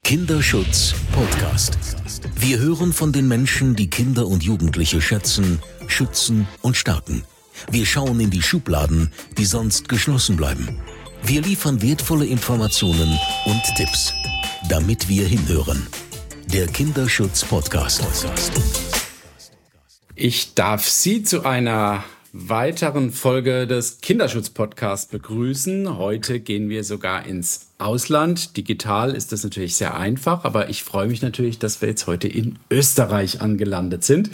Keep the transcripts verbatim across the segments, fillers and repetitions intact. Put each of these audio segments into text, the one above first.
Kinderschutz Podcast. Wir hören von den Menschen, die Kinder und Jugendliche schätzen, schützen und stärken. Wir schauen in die Schubladen, die sonst geschlossen bleiben. Wir liefern wertvolle Informationen und Tipps, damit wir hinhören. Der Kinderschutz Podcast. Ich darf Sie zu einer weiteren Folge des Kinderschutz-Podcasts begrüßen. Heute gehen wir sogar ins Ausland. Digital ist das natürlich sehr einfach, aber ich freue mich natürlich, dass wir jetzt heute in Österreich angelandet sind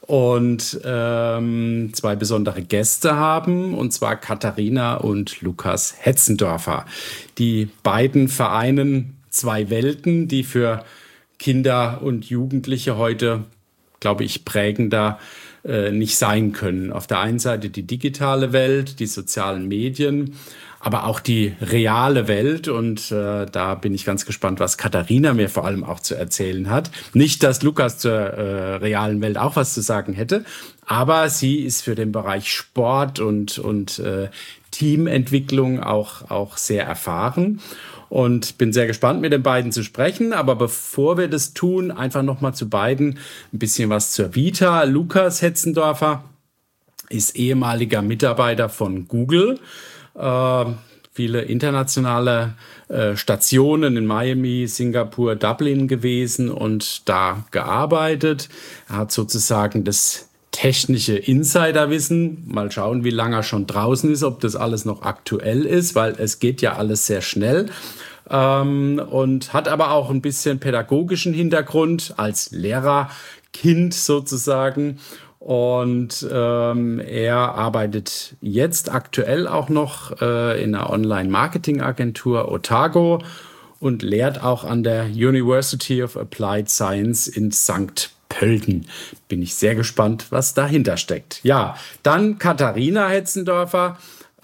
und ähm, zwei besondere Gäste haben, und zwar Katharina und Lukas Hetzendorfer. Die beiden vereinen zwei Welten, die für Kinder und Jugendliche heute, glaube ich, prägender äh, nicht sein können. Auf der einen Seite die digitale Welt, die sozialen Medien, aber auch die reale Welt. Und äh, da bin ich ganz gespannt, was Katharina mir vor allem auch zu erzählen hat. Nicht, dass Lukas zur äh, realen Welt auch was zu sagen hätte, aber sie ist für den Bereich Sport und, und äh, Teamentwicklung auch, auch sehr erfahren. Und bin sehr gespannt, mit den beiden zu sprechen. Aber bevor wir das tun, einfach nochmal zu beiden ein bisschen was zur Vita. Lukas Hetzendorfer ist ehemaliger Mitarbeiter von Google. Äh, viele internationale äh, Stationen in Miami, Singapur, Dublin gewesen und da gearbeitet. Er hat sozusagen das technische Insiderwissen. Mal schauen, wie lange er schon draußen ist, ob das alles noch aktuell ist, weil es geht ja alles sehr schnell. Ähm, und hat aber auch ein bisschen pädagogischen Hintergrund als Lehrerkind sozusagen. Und ähm, er arbeitet jetzt aktuell auch noch äh, in einer Online-Marketing-Agentur Otago und lehrt auch an der University of Applied Science in Sankt Pölten. Bin ich sehr gespannt, was dahinter steckt. Ja, dann Katharina Hetzendorfer.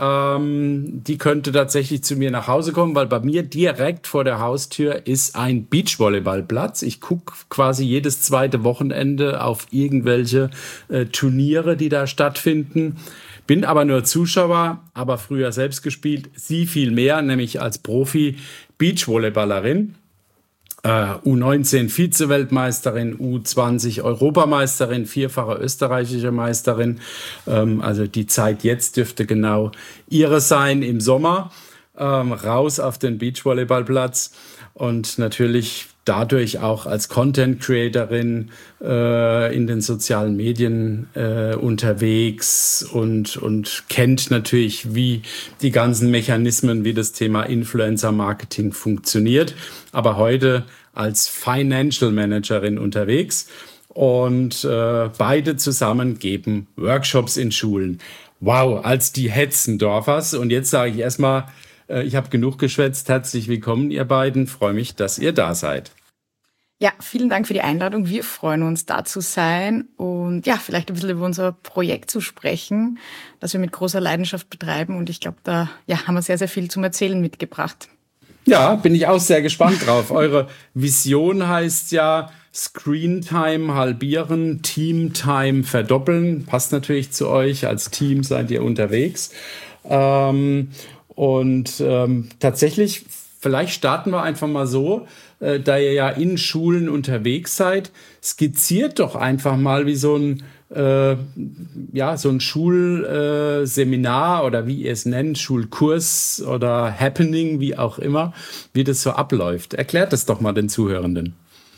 Ähm, die könnte tatsächlich zu mir nach Hause kommen, weil bei mir direkt vor der Haustür ist ein Beachvolleyballplatz. Ich gucke quasi jedes zweite Wochenende auf irgendwelche äh, Turniere, die da stattfinden. Bin aber nur Zuschauer, aber früher selbst gespielt. Sie viel mehr, nämlich als Profi-Beachvolleyballerin. Uh, U neunzehn Vize-Weltmeisterin, U zwanzig Europameisterin, vierfache österreichische Meisterin. Ähm, also die Zeit jetzt dürfte genau ihre sein im Sommer. Ähm, raus auf den Beachvolleyballplatz und natürlich dadurch auch als Content-Creatorin äh, in den sozialen Medien äh, unterwegs und, und kennt natürlich, wie die ganzen Mechanismen, wie das Thema Influencer-Marketing funktioniert. Aber heute als Financial Managerin unterwegs. Und äh, beide zusammen geben Workshops in Schulen. Wow, als die Hetzendorfers. Und jetzt sage ich erstmal, ich habe genug geschwätzt. Herzlich willkommen, ihr beiden. Freue mich, dass ihr da seid. Ja, vielen Dank für die Einladung. Wir freuen uns, da zu sein und ja, vielleicht ein bisschen über unser Projekt zu sprechen, das wir mit großer Leidenschaft betreiben. Und ich glaube, da ja, haben wir sehr, sehr viel zum Erzählen mitgebracht. Ja, bin ich auch sehr gespannt drauf. Eure Vision heißt ja Screentime halbieren, Teamtime verdoppeln. Passt natürlich zu euch. Als Team seid ihr unterwegs. Ähm, Und ähm, tatsächlich, vielleicht starten wir einfach mal so, äh, da ihr ja in Schulen unterwegs seid, skizziert doch einfach mal, wie so ein äh, ja so ein Schulseminar äh, oder wie ihr es nennt, Schulkurs oder Happening, wie auch immer, wie das so abläuft. Erklärt das doch mal den Zuhörenden.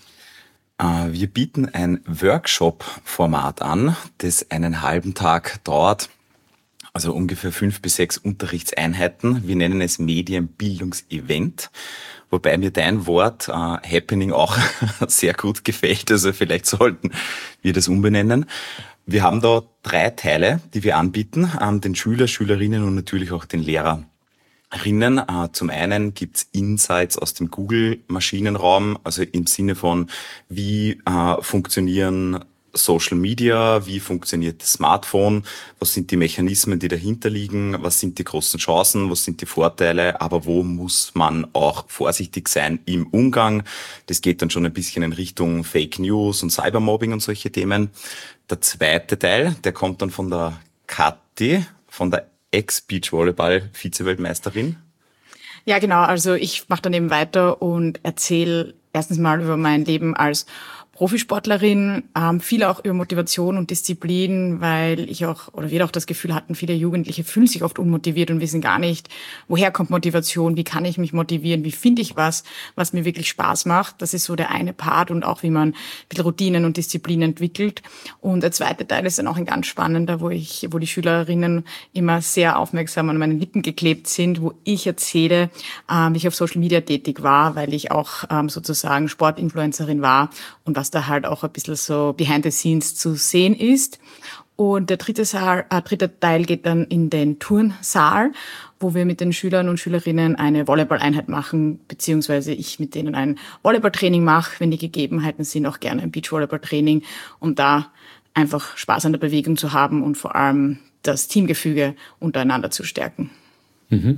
Äh, wir bieten ein Workshop-Format an, das einen halben Tag dauert. Also ungefähr fünf bis sechs Unterrichtseinheiten. Wir nennen es Medienbildungsevent, wobei mir dein Wort äh, Happening auch sehr gut gefällt. Also vielleicht sollten wir das umbenennen. Wir haben da drei Teile, die wir anbieten, ähm, den Schüler, Schülerinnen und natürlich auch den Lehrerinnen. Äh, zum einen gibt's Insights aus dem Google-Maschinenraum, also im Sinne von, wie äh, funktionieren Social Media, wie funktioniert das Smartphone, was sind die Mechanismen, die dahinter liegen, was sind die großen Chancen, was sind die Vorteile, aber wo muss man auch vorsichtig sein im Umgang. Das geht dann schon ein bisschen in Richtung Fake News und Cybermobbing und solche Themen. Der zweite Teil, der kommt dann von der Kathi, von der Ex-Beachvolleyball-Vize-Weltmeisterin. Ja, genau. Also ich mache dann eben weiter und erzähle erstens mal über mein Leben als Profisportlerin, ähm, viel auch über Motivation und Disziplin, weil ich auch, oder wir auch das Gefühl hatten, viele Jugendliche fühlen sich oft unmotiviert und wissen gar nicht, woher kommt Motivation, wie kann ich mich motivieren, wie finde ich was, was mir wirklich Spaß macht. Das ist so der eine Part und auch, wie man ein bisschen Routinen und Disziplin entwickelt. Und der zweite Teil ist dann auch ein ganz spannender, wo ich, wo die Schülerinnen immer sehr aufmerksam an meinen Lippen geklebt sind, wo ich erzähle, ähm, wie ich auf Social Media tätig war, weil ich auch ähm, sozusagen Sportinfluencerin war und was da halt auch ein bisschen so behind the scenes zu sehen ist. Und der dritte, Saal, äh, dritte Teil geht dann in den Turnsaal, wo wir mit den Schülern und Schülerinnen eine Volleyball-Einheit machen, beziehungsweise ich mit denen ein Volleyballtraining mache, wenn die Gegebenheiten sind, auch gerne ein Beachvolleyballtraining, um da einfach Spaß an der Bewegung zu haben und vor allem das Teamgefüge untereinander zu stärken. Mhm.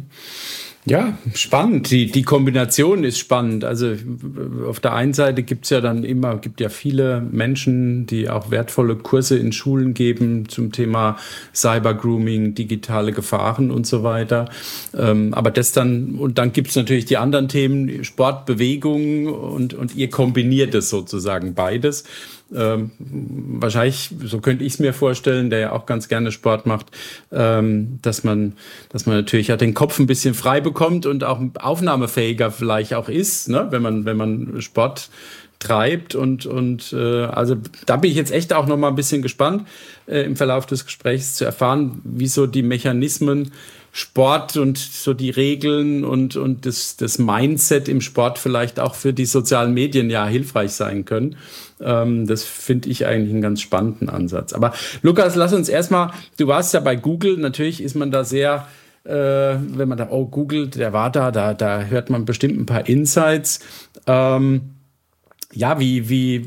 Ja, spannend. Die, die Kombination ist spannend. Also auf der einen Seite gibt's ja dann immer, gibt ja viele Menschen, die auch wertvolle Kurse in Schulen geben zum Thema Cybergrooming, digitale Gefahren und so weiter. Ähm, aber das dann, und dann gibt's natürlich die anderen Themen, Sport, Bewegung und, und ihr kombiniert es sozusagen beides. Ähm, wahrscheinlich, so könnte ich es mir vorstellen, der ja auch ganz gerne Sport macht, ähm, dass man, dass man natürlich ja den Kopf ein bisschen frei bekommt und auch aufnahmefähiger vielleicht auch ist, ne? wenn man, wenn man Sport treibt und, und äh, also da bin ich jetzt echt auch noch mal ein bisschen gespannt, äh, im Verlauf des Gesprächs zu erfahren, wie so die Mechanismen Sport und so die Regeln und, und das, das Mindset im Sport vielleicht auch für die sozialen Medien ja hilfreich sein können. Ähm, das finde ich eigentlich einen ganz spannenden Ansatz. Aber Lukas, lass uns erstmal, du warst ja bei Google, natürlich ist man da sehr, äh, wenn man da, oh Google, der war da, da, da hört man bestimmt ein paar Insights. Ähm, ja, wie, wie,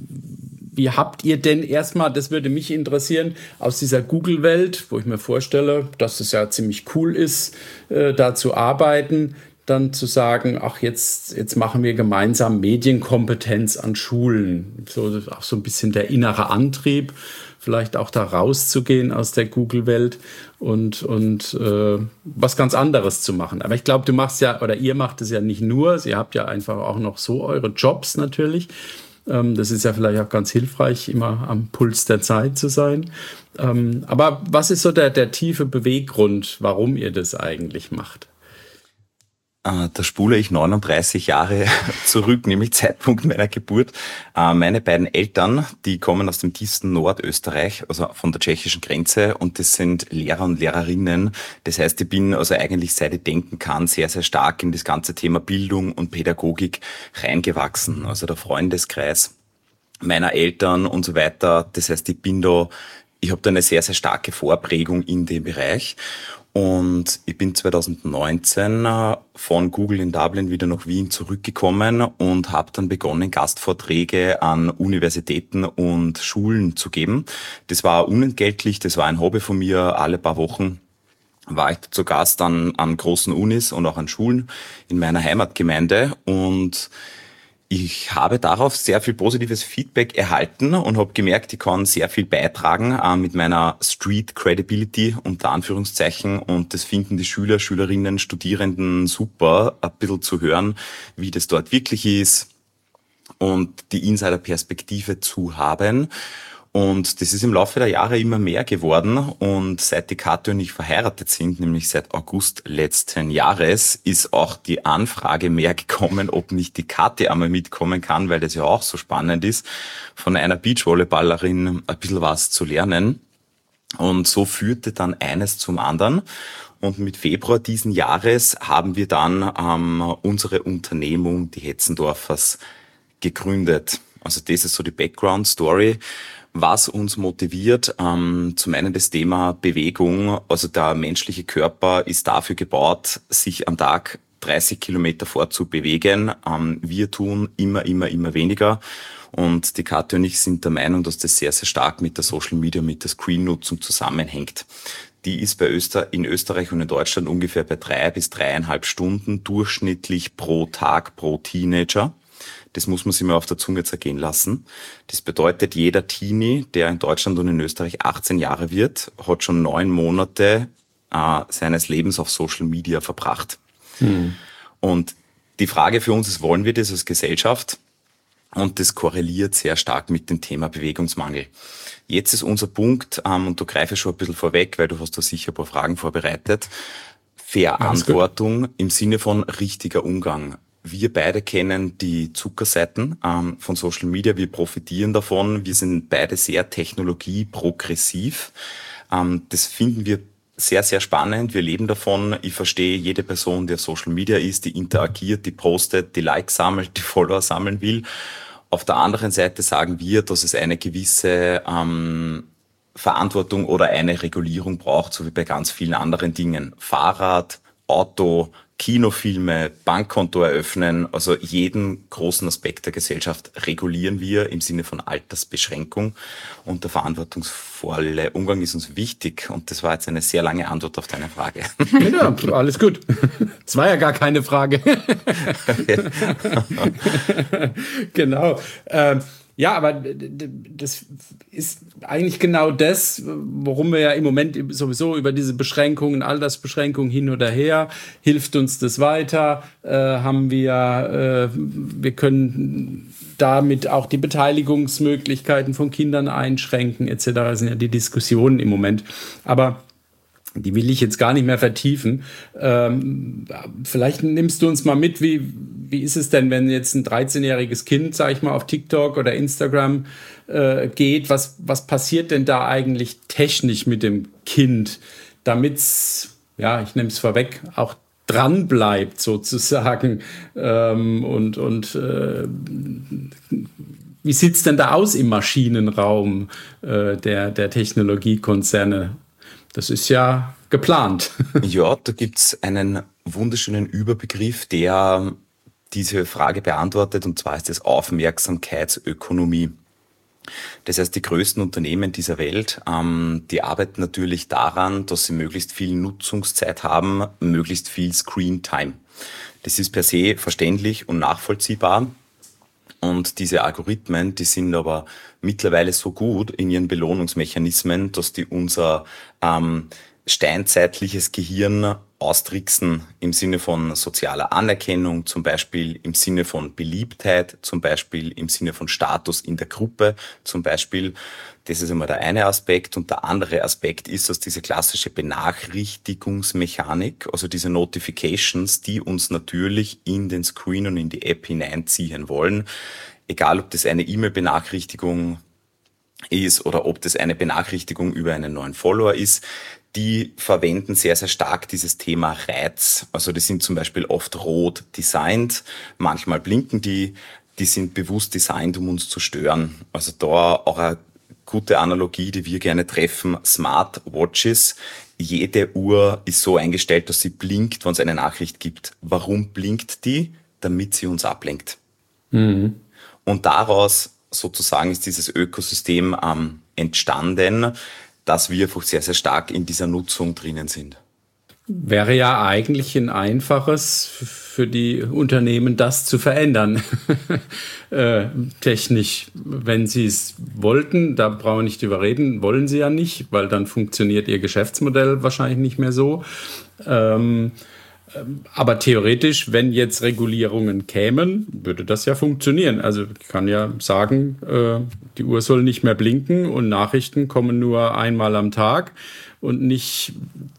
Wie habt ihr denn erstmal, das würde mich interessieren, aus dieser Google-Welt, wo ich mir vorstelle, dass es ja ziemlich cool ist, äh, da zu arbeiten, dann zu sagen, ach, jetzt, jetzt machen wir gemeinsam Medienkompetenz an Schulen. So, auch so ein bisschen der innere Antrieb, vielleicht auch da rauszugehen aus der Google-Welt und, und äh, was ganz anderes zu machen. Aber ich glaube, du machst ja, oder ihr macht es ja nicht nur, ihr habt ja einfach auch noch so eure Jobs natürlich. Das ist ja vielleicht auch ganz hilfreich, immer am Puls der Zeit zu sein. Aber was ist so der, der tiefe Beweggrund, warum ihr das eigentlich macht? Da spule ich neununddreißig Jahre zurück, nämlich Zeitpunkt meiner Geburt. Meine beiden Eltern, die kommen aus dem tiefsten Nordösterreich, also von der tschechischen Grenze, und das sind Lehrer und Lehrerinnen. Das heißt, ich bin also eigentlich, seit ich denken kann, sehr, sehr stark in das ganze Thema Bildung und Pädagogik reingewachsen. Also der Freundeskreis meiner Eltern und so weiter. Das heißt, ich bin da, ich habe da eine sehr, sehr starke Vorprägung in dem Bereich. Und ich bin zwanzig neunzehn von Google in Dublin wieder nach Wien zurückgekommen und habe dann begonnen, Gastvorträge an Universitäten und Schulen zu geben. Das war unentgeltlich, das war ein Hobby von mir. Alle paar Wochen war ich zu Gast an, an großen Unis und auch an Schulen in meiner Heimatgemeinde, und ich habe darauf sehr viel positives Feedback erhalten und habe gemerkt, ich kann sehr viel beitragen äh, mit meiner Street Credibility unter Anführungszeichen, und das finden die Schüler, Schülerinnen, Studierenden super, ein bisschen zu hören, wie das dort wirklich ist und die Insider-Perspektive zu haben. Und das ist im Laufe der Jahre immer mehr geworden, und seit die Kathi und ich verheiratet sind, nämlich seit August letzten Jahres, ist auch die Anfrage mehr gekommen, ob nicht die Kathi einmal mitkommen kann, weil das ja auch so spannend ist, von einer Beachvolleyballerin ein bisschen was zu lernen. Und so führte dann eines zum anderen. Und mit Februar diesen Jahres haben wir dann ähm, unsere Unternehmung, die Hetzendorfers, gegründet. Also das ist so die Background-Story. Was uns motiviert, ähm, zum einen das Thema Bewegung. Also der menschliche Körper ist dafür gebaut, sich am Tag dreißig Kilometer fortzubewegen. Ähm, wir tun immer, immer, immer weniger. Und die Kathi und ich sind der Meinung, dass das sehr, sehr stark mit der Social Media, mit der Screen-Nutzung zusammenhängt. Die ist bei Öster- in Österreich und in Deutschland ungefähr bei drei bis dreieinhalb Stunden durchschnittlich pro Tag pro Teenager. Das muss man sich mal auf der Zunge zergehen lassen. Das bedeutet, jeder Teenie, der in Deutschland und in Österreich achtzehn Jahre wird, hat schon neun Monate äh, seines Lebens auf Social Media verbracht. Hm. Und Die Frage für uns ist, wollen wir das als Gesellschaft? Und das korreliert sehr stark mit dem Thema Bewegungsmangel. Jetzt ist unser Punkt, ähm, und du greifst schon ein bisschen vorweg, weil du hast da sicher ein paar Fragen vorbereitet, Verantwortung im Sinne von richtiger Umgang. Wir beide kennen die Zuckerseiten ähm, von Social Media, wir profitieren davon, wir sind beide sehr technologieprogressiv. Ähm, das finden wir sehr, sehr spannend. Wir leben davon. Ich verstehe jede Person, die auf Social Media ist, die interagiert, die postet, die Likes sammelt, die Follower sammeln will. Auf der anderen Seite sagen wir, dass es eine gewisse ähm, Verantwortung oder eine Regulierung braucht, so wie bei ganz vielen anderen Dingen. Fahrrad, Auto, Kinofilme, Bankkonto eröffnen, also jeden großen Aspekt der Gesellschaft regulieren wir im Sinne von Altersbeschränkung, und der verantwortungsvolle Umgang ist uns wichtig, und das war jetzt eine sehr lange Antwort auf deine Frage. Ja, alles gut. Das war ja gar keine Frage. Genau. Ähm, Ja, aber das ist eigentlich genau das, worum wir ja im Moment sowieso über diese Beschränkungen, Altersbeschränkungen hin oder her, hilft uns das weiter, äh, haben wir, äh, wir können damit auch die Beteiligungsmöglichkeiten von Kindern einschränken et cetera. Das sind ja die Diskussionen im Moment. Aber die will ich jetzt gar nicht mehr vertiefen. Ähm, vielleicht nimmst du uns mal mit, wie, wie ist es denn, wenn jetzt ein dreizehnjähriges Kind, sag ich mal, auf TikTok oder Instagram äh, geht? Was, was passiert denn da eigentlich technisch mit dem Kind, damit's, ja, ich nehme es vorweg, auch dran bleibt sozusagen? Ähm, und und äh, wie sieht's denn da aus im Maschinenraum äh, der, der Technologiekonzerne? Das ist ja geplant. Ja, da gibt's einen wunderschönen Überbegriff, der diese Frage beantwortet, und zwar ist es Aufmerksamkeitsökonomie. Das heißt, die größten Unternehmen dieser Welt, ähm, die arbeiten natürlich daran, dass sie möglichst viel Nutzungszeit haben, möglichst viel Screen-Time. Das ist per se verständlich und nachvollziehbar. Und diese Algorithmen, die sind aber mittlerweile so gut in ihren Belohnungsmechanismen, dass die unser ähm, steinzeitliches Gehirn austricksen im Sinne von sozialer Anerkennung, zum Beispiel im Sinne von Beliebtheit, zum Beispiel im Sinne von Status in der Gruppe, zum Beispiel. Das ist einmal der eine Aspekt. Und der andere Aspekt ist, dass diese klassische Benachrichtigungsmechanik, also diese Notifications, die uns natürlich in den Screen und in die App hineinziehen wollen, egal ob das eine E-Mail-Benachrichtigung ist oder ob das eine Benachrichtigung über einen neuen Follower ist, die verwenden sehr, sehr stark dieses Thema Reiz. Also die sind zum Beispiel oft rot designt, manchmal blinken die, die sind bewusst designt, um uns zu stören. Also da auch eine gute Analogie, die wir gerne treffen, Smartwatches. Jede Uhr ist so eingestellt, dass sie blinkt, wenn es eine Nachricht gibt. Warum blinkt die? Damit sie uns ablenkt. Mhm. Und daraus sozusagen ist dieses Ökosystem ähm, entstanden, dass wir einfach sehr, sehr stark in dieser Nutzung drinnen sind. Wäre ja eigentlich ein einfaches für die Unternehmen, das zu verändern, äh, technisch, wenn sie es wollten. Da brauchen wir nicht drüber reden, wollen sie ja nicht, weil dann funktioniert ihr Geschäftsmodell wahrscheinlich nicht mehr so. Ähm, aber theoretisch, wenn jetzt Regulierungen kämen, würde das ja funktionieren. Also ich kann ja sagen, äh, die Uhr soll nicht mehr blinken und Nachrichten kommen nur einmal am Tag und nicht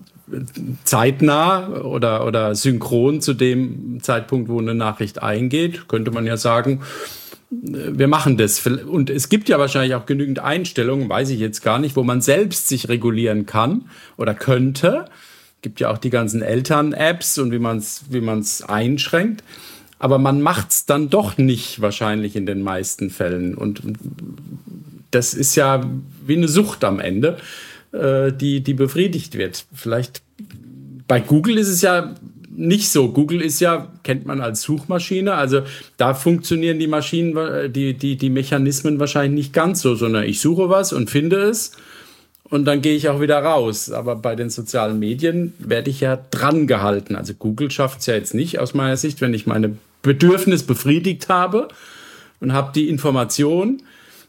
zeitnah oder, oder synchron zu dem Zeitpunkt, wo eine Nachricht eingeht. Könnte man ja sagen, wir machen das. Und es gibt ja wahrscheinlich auch genügend Einstellungen, weiß ich jetzt gar nicht, wo man selbst sich regulieren kann oder könnte. Gibt ja auch die ganzen Eltern-Apps und wie man es wie man's einschränkt. Aber man macht es dann doch nicht wahrscheinlich in den meisten Fällen. Und das ist ja wie eine Sucht am Ende, äh, die, die befriedigt wird. Vielleicht bei Google ist es ja nicht so. Google ist ja, kennt man als Suchmaschine. Also da funktionieren die Maschinen, die, die, die Mechanismen wahrscheinlich nicht ganz so, sondern ich suche was und finde es. Und dann gehe ich auch wieder raus. Aber bei den sozialen Medien werde ich ja dran gehalten. Also Google schafft es ja jetzt nicht aus meiner Sicht, wenn ich meine Bedürfnis befriedigt habe und habe die Information,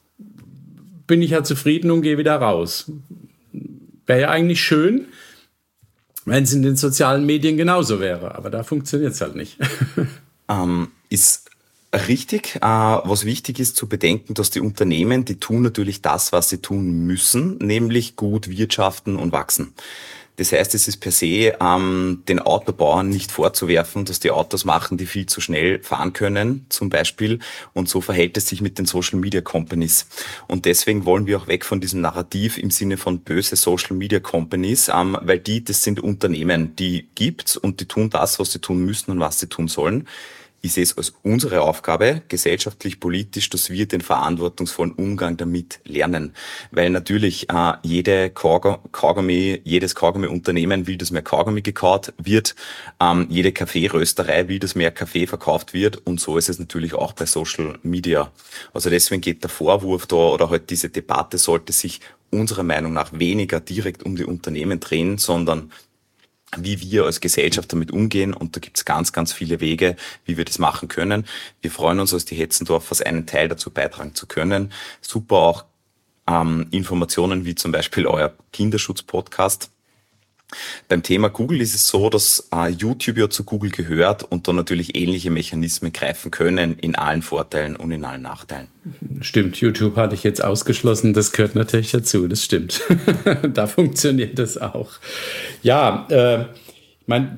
bin ich ja zufrieden und gehe wieder raus. Wäre ja eigentlich schön, wenn es in den sozialen Medien genauso wäre. Aber da funktioniert es halt nicht. ähm, ist richtig. Äh, was wichtig ist zu bedenken, dass die Unternehmen, die tun natürlich das, was sie tun müssen, nämlich gut wirtschaften und wachsen. Das heißt, es ist per se ähm, den Autobauern nicht vorzuwerfen, dass die Autos machen, die viel zu schnell fahren können, zum Beispiel. Und so verhält es sich mit den Social Media Companies. Und deswegen wollen wir auch weg von diesem Narrativ im Sinne von böse Social Media Companies, ähm, weil die, das sind Unternehmen, die gibt's und die tun das, was sie tun müssen und was sie tun sollen. Ich sehe es als unsere Aufgabe, gesellschaftlich, politisch, dass wir den verantwortungsvollen Umgang damit lernen. Weil natürlich äh, jede Kaugummi, jedes Kaugummi-Unternehmen will, dass mehr Kaugummi gekaut wird, ähm, jede Kaffeerösterei will, dass mehr Kaffee verkauft wird und so ist es natürlich auch bei Social Media. Also deswegen geht der Vorwurf da oder halt diese Debatte sollte sich unserer Meinung nach weniger direkt um die Unternehmen drehen, sondern wie wir als Gesellschaft damit umgehen. Und da gibt es ganz, ganz viele Wege, wie wir das machen können. Wir freuen uns als die Hetzendorfers, einen Teil dazu beitragen zu können. Super auch ähm, Informationen wie zum Beispiel euer Kinderschutz-Podcast. Beim Thema Google ist es so, dass äh, YouTube ja zu Google gehört und da natürlich ähnliche Mechanismen greifen können in allen Vorteilen und in allen Nachteilen. Stimmt, YouTube hatte ich jetzt ausgeschlossen, das gehört natürlich dazu, das stimmt. Da funktioniert das auch. Ja, äh, ich meine,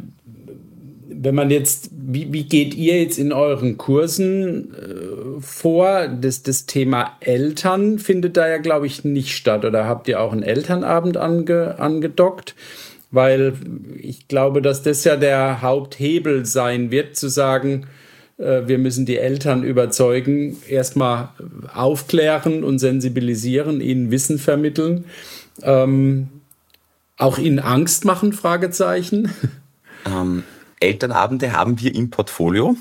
wenn man jetzt, wie, wie geht ihr jetzt in euren Kursen äh, vor? Das, das Thema Eltern findet da ja, glaube ich, nicht statt. Oder habt ihr auch einen Elternabend ange, angedockt? Weil ich glaube, dass das ja der Haupthebel sein wird, zu sagen, äh, wir müssen die Eltern überzeugen, erstmal aufklären und sensibilisieren, ihnen Wissen vermitteln, ähm, auch ihnen Angst machen, Fragezeichen. Ähm, Elternabende haben wir im Portfolio.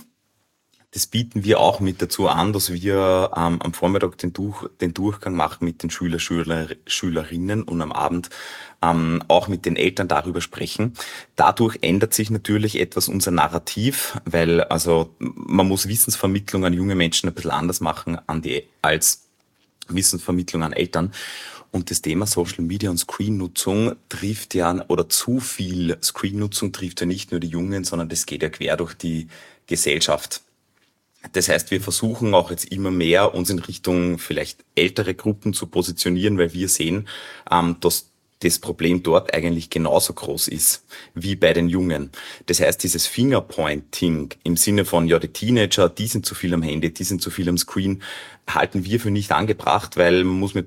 Das bieten wir auch mit dazu an, dass wir ähm, am Vormittag den, Durch, den Durchgang machen mit den Schüler, Schüler, Schülerinnen und am Abend ähm, auch mit den Eltern darüber sprechen. Dadurch ändert sich natürlich etwas unser Narrativ, weil also man muss Wissensvermittlung an junge Menschen ein bisschen anders machen an die, als Wissensvermittlung an Eltern. Und das Thema Social Media und Screen-Nutzung trifft ja, oder zu viel Screen-Nutzung trifft ja nicht nur die Jungen, sondern das geht ja quer durch die Gesellschaft. Das heißt, wir versuchen auch jetzt immer mehr, uns in Richtung vielleicht ältere Gruppen zu positionieren, weil wir sehen, ähm, dass das Problem dort eigentlich genauso groß ist wie bei den Jungen. Das heißt, dieses Fingerpointing im Sinne von, ja, die Teenager, die sind zu viel am Handy, die sind zu viel am Screen, halten wir für nicht angebracht, weil man muss mit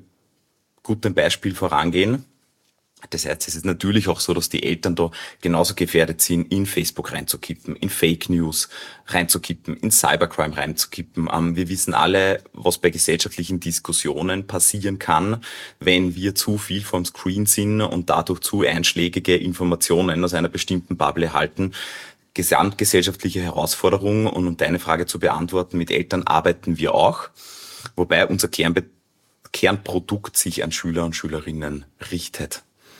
gutem Beispiel vorangehen. Das heißt, es ist natürlich auch so, dass die Eltern da genauso gefährdet sind, in Facebook reinzukippen, in Fake News reinzukippen, in Cybercrime reinzukippen. Ähm, wir wissen alle, was bei gesellschaftlichen Diskussionen passieren kann, wenn wir zu viel vom Screen sind und dadurch zu einschlägige Informationen aus einer bestimmten Bubble erhalten. Gesamtgesellschaftliche Herausforderung, und um deine Frage zu beantworten, mit Eltern arbeiten wir auch, wobei unser Kernbe- Kernprodukt sich an Schüler und Schülerinnen richtet.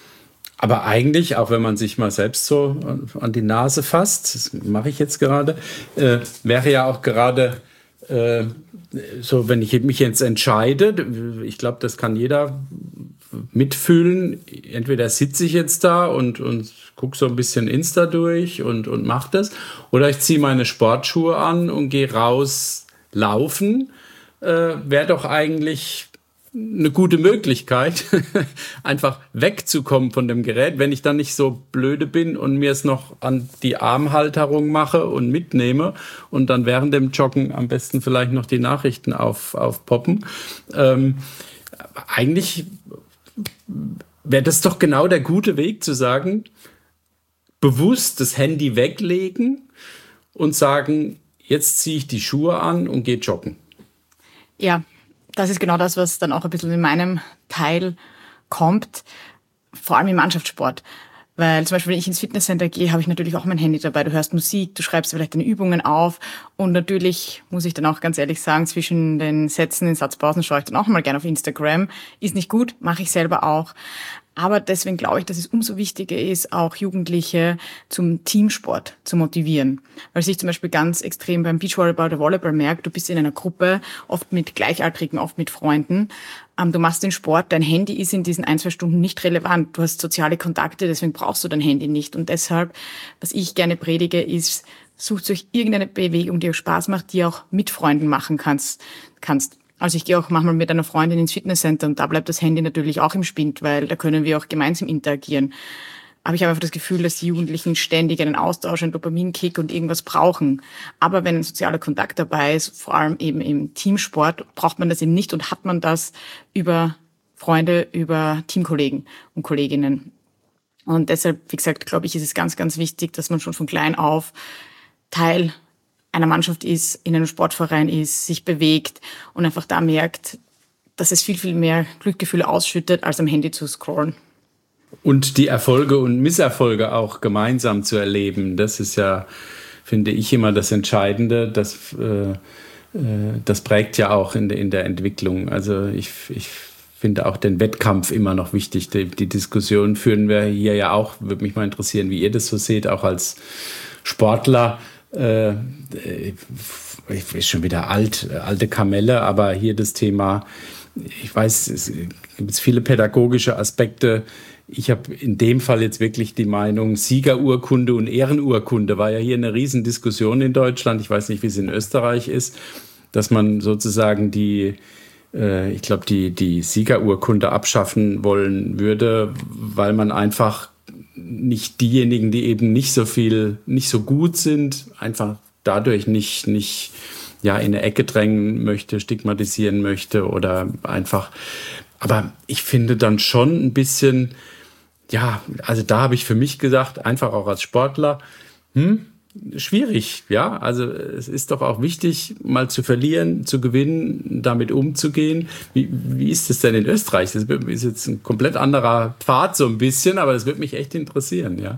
Aber eigentlich, auch wenn man sich mal selbst so an die Nase fasst, das mache ich jetzt gerade, äh, wäre ja auch gerade äh, so, wenn ich mich jetzt entscheide, ich glaube, das kann jeder mitfühlen, entweder sitze ich jetzt da und, und gucke so ein bisschen Insta durch und, und mache das, oder ich ziehe meine Sportschuhe an und gehe raus laufen, äh, wäre doch eigentlich eine gute Möglichkeit, einfach wegzukommen von dem Gerät, wenn ich dann nicht so blöde bin und mir es noch an die Armhalterung mache und mitnehme und dann während dem Joggen am besten vielleicht noch die Nachrichten auf, aufpoppen. Ähm, eigentlich wäre das doch genau der gute Weg zu sagen, bewusst das Handy weglegen und sagen, jetzt ziehe ich die Schuhe an und gehe joggen. Ja, das ist genau das, was dann auch ein bisschen in meinem Teil kommt, vor allem im Mannschaftssport. Weil zum Beispiel, wenn ich ins Fitnesscenter gehe, habe ich natürlich auch mein Handy dabei. Du hörst Musik, du schreibst vielleicht deine Übungen auf. Und natürlich, muss ich dann auch ganz ehrlich sagen, zwischen den Sätzen, in Satzpausen schaue ich dann auch mal gerne auf Instagram. Ist nicht gut, mache ich selber auch. Aber deswegen glaube ich, dass es umso wichtiger ist, auch Jugendliche zum Teamsport zu motivieren. Weil sich zum Beispiel ganz extrem beim Beachvolleyball oder Volleyball merkt, du bist in einer Gruppe, oft mit Gleichaltrigen, oft mit Freunden. Ähm, du machst den Sport, dein Handy ist in diesen ein, zwei Stunden nicht relevant. Du hast soziale Kontakte, deswegen brauchst du dein Handy nicht. Und deshalb, was ich gerne predige, ist, sucht euch irgendeine Bewegung, die euch Spaß macht, die ihr auch mit Freunden machen kannst. kannst. Also ich gehe auch manchmal mit einer Freundin ins Fitnesscenter und da bleibt das Handy natürlich auch im Spind, weil da können wir auch gemeinsam interagieren. Aber ich habe einfach das Gefühl, dass die Jugendlichen ständig einen Austausch, einen Dopaminkick und irgendwas brauchen. Aber wenn ein sozialer Kontakt dabei ist, vor allem eben im Teamsport, braucht man das eben nicht und hat man das über Freunde, über Teamkollegen und Kolleginnen. Und deshalb, wie gesagt, glaube ich, ist es ganz, ganz wichtig, dass man schon von klein auf Teil einer Mannschaft ist, in einem Sportverein ist, sich bewegt und einfach da merkt, dass es viel, viel mehr Glücksgefühle ausschüttet, als am Handy zu scrollen. Und die Erfolge und Misserfolge auch gemeinsam zu erleben, das ist ja, finde ich, immer das Entscheidende. Das, äh, äh, das prägt ja auch in, de, in der Entwicklung. Also ich, ich finde auch den Wettkampf immer noch wichtig. Die, die Diskussion führen wir hier ja auch. Würde mich mal interessieren, wie ihr das so seht, auch als Sportler. Äh, ich bin schon wieder alt, alte Kamelle, aber hier das Thema, ich weiß, es gibt viele pädagogische Aspekte. Ich habe in dem Fall jetzt wirklich die Meinung, Siegerurkunde und Ehrenurkunde war ja hier eine Riesendiskussion in Deutschland. Ich weiß nicht, wie es in Österreich ist, dass man sozusagen die, äh, ich glaube, die, die Siegerurkunde abschaffen wollen würde, weil man einfach nicht diejenigen, die eben nicht so viel, nicht so gut sind, einfach dadurch nicht, nicht, ja, in eine Ecke drängen möchte, stigmatisieren möchte oder einfach. Aber ich finde dann schon ein bisschen, ja, also da habe ich für mich gesagt, einfach auch als Sportler, hm, schwierig, ja. Also es ist doch auch wichtig, mal zu verlieren, zu gewinnen, damit umzugehen. Wie, wie ist das denn in Österreich? Das ist jetzt ein komplett anderer Pfad so ein bisschen, aber das würde mich echt interessieren, ja.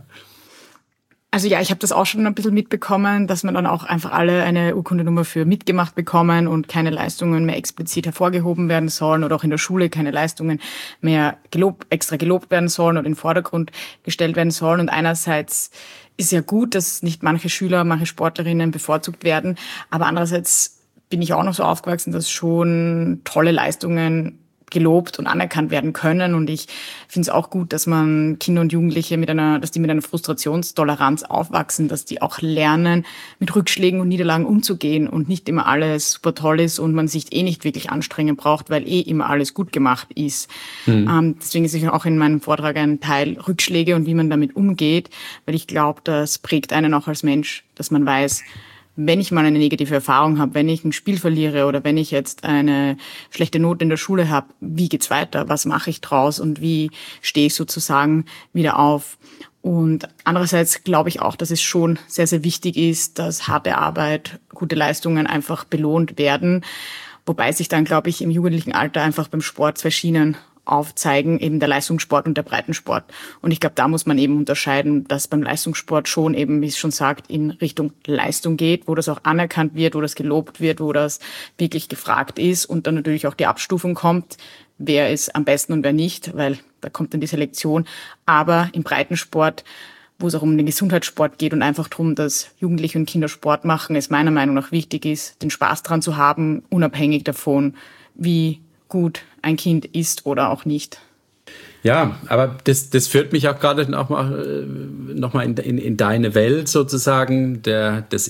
Also ja, ich habe das auch schon ein bisschen mitbekommen, dass man dann auch einfach alle eine Urkundenummer für mitgemacht bekommen und keine Leistungen mehr explizit hervorgehoben werden sollen oder auch in der Schule keine Leistungen mehr gelob, extra gelobt werden sollen oder in den Vordergrund gestellt werden sollen. Und einerseits ist ja gut, dass nicht manche Schüler, manche Sportlerinnen bevorzugt werden, aber andererseits bin ich auch noch so aufgewachsen, dass schon tolle Leistungen gelobt und anerkannt werden können. Und ich finde es auch gut, dass man Kinder und Jugendliche mit einer, dass die mit einer Frustrationstoleranz aufwachsen, dass die auch lernen, mit Rückschlägen und Niederlagen umzugehen und nicht immer alles super toll ist und man sich eh nicht wirklich anstrengen braucht, weil eh immer alles gut gemacht ist. Mhm. Ähm, deswegen ist auch in meinem Vortrag ein Teil Rückschläge und wie man damit umgeht, weil ich glaube, das prägt einen auch als Mensch, dass man weiß, wenn ich mal eine negative Erfahrung habe, wenn ich ein Spiel verliere oder wenn ich jetzt eine schlechte Note in der Schule habe, wie geht's weiter? Was mache ich draus und wie stehe ich sozusagen wieder auf? Und andererseits glaube ich auch, dass es schon sehr, sehr wichtig ist, dass harte Arbeit, gute Leistungen einfach belohnt werden. Wobei sich dann, glaube ich, im jugendlichen Alter einfach beim Sport zwei Schienen aufzeigen, eben der Leistungssport und der Breitensport. Und ich glaube, da muss man eben unterscheiden, dass beim Leistungssport schon eben, wie es schon sagt, in Richtung Leistung geht, wo das auch anerkannt wird, wo das gelobt wird, wo das wirklich gefragt ist und dann natürlich auch die Abstufung kommt, wer ist am besten und wer nicht, weil da kommt dann die Selektion. Aber im Breitensport, wo es auch um den Gesundheitssport geht und einfach darum, dass Jugendliche und Kinder Sport machen, es meiner Meinung nach wichtig ist, den Spaß dran zu haben, unabhängig davon, wie gut ein Kind ist oder auch nicht. Ja, aber das, das führt mich auch gerade noch mal, noch mal in, in, in deine Welt sozusagen, der, des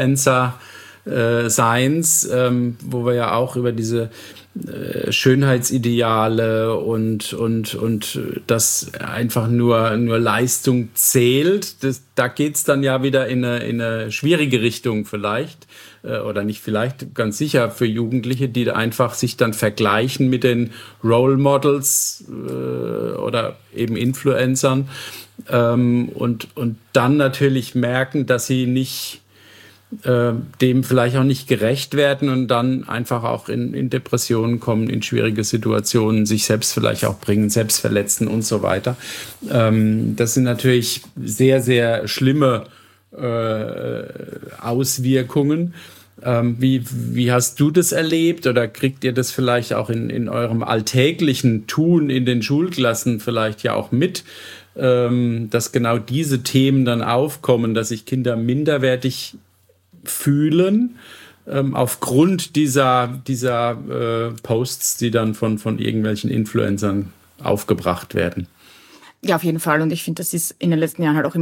Influencer-Seins, ähm, wo wir ja auch über diese äh, Schönheitsideale und, und, und das einfach nur, nur Leistung zählt. Das, da geht's dann ja wieder in eine, in eine schwierige Richtung vielleicht. Oder nicht vielleicht, ganz sicher für Jugendliche, die einfach sich dann vergleichen mit den Role Models äh, oder eben Influencern ähm, und, und dann natürlich merken, dass sie nicht äh, dem vielleicht auch nicht gerecht werden und dann einfach auch in, in Depressionen kommen, in schwierige Situationen, sich selbst vielleicht auch bringen, selbst verletzen und so weiter. Ähm, das sind natürlich sehr, sehr schlimme Auswirkungen. Ähm, wie, wie hast du das erlebt oder kriegt ihr das vielleicht auch in, in eurem alltäglichen Tun in den Schulklassen vielleicht ja auch mit, ähm, dass genau diese Themen dann aufkommen, dass sich Kinder minderwertig fühlen ähm, aufgrund dieser, dieser äh, Posts, die dann von, von irgendwelchen Influencern aufgebracht werden? Ja, auf jeden Fall. Und ich finde, das ist in den letzten Jahren halt auch immer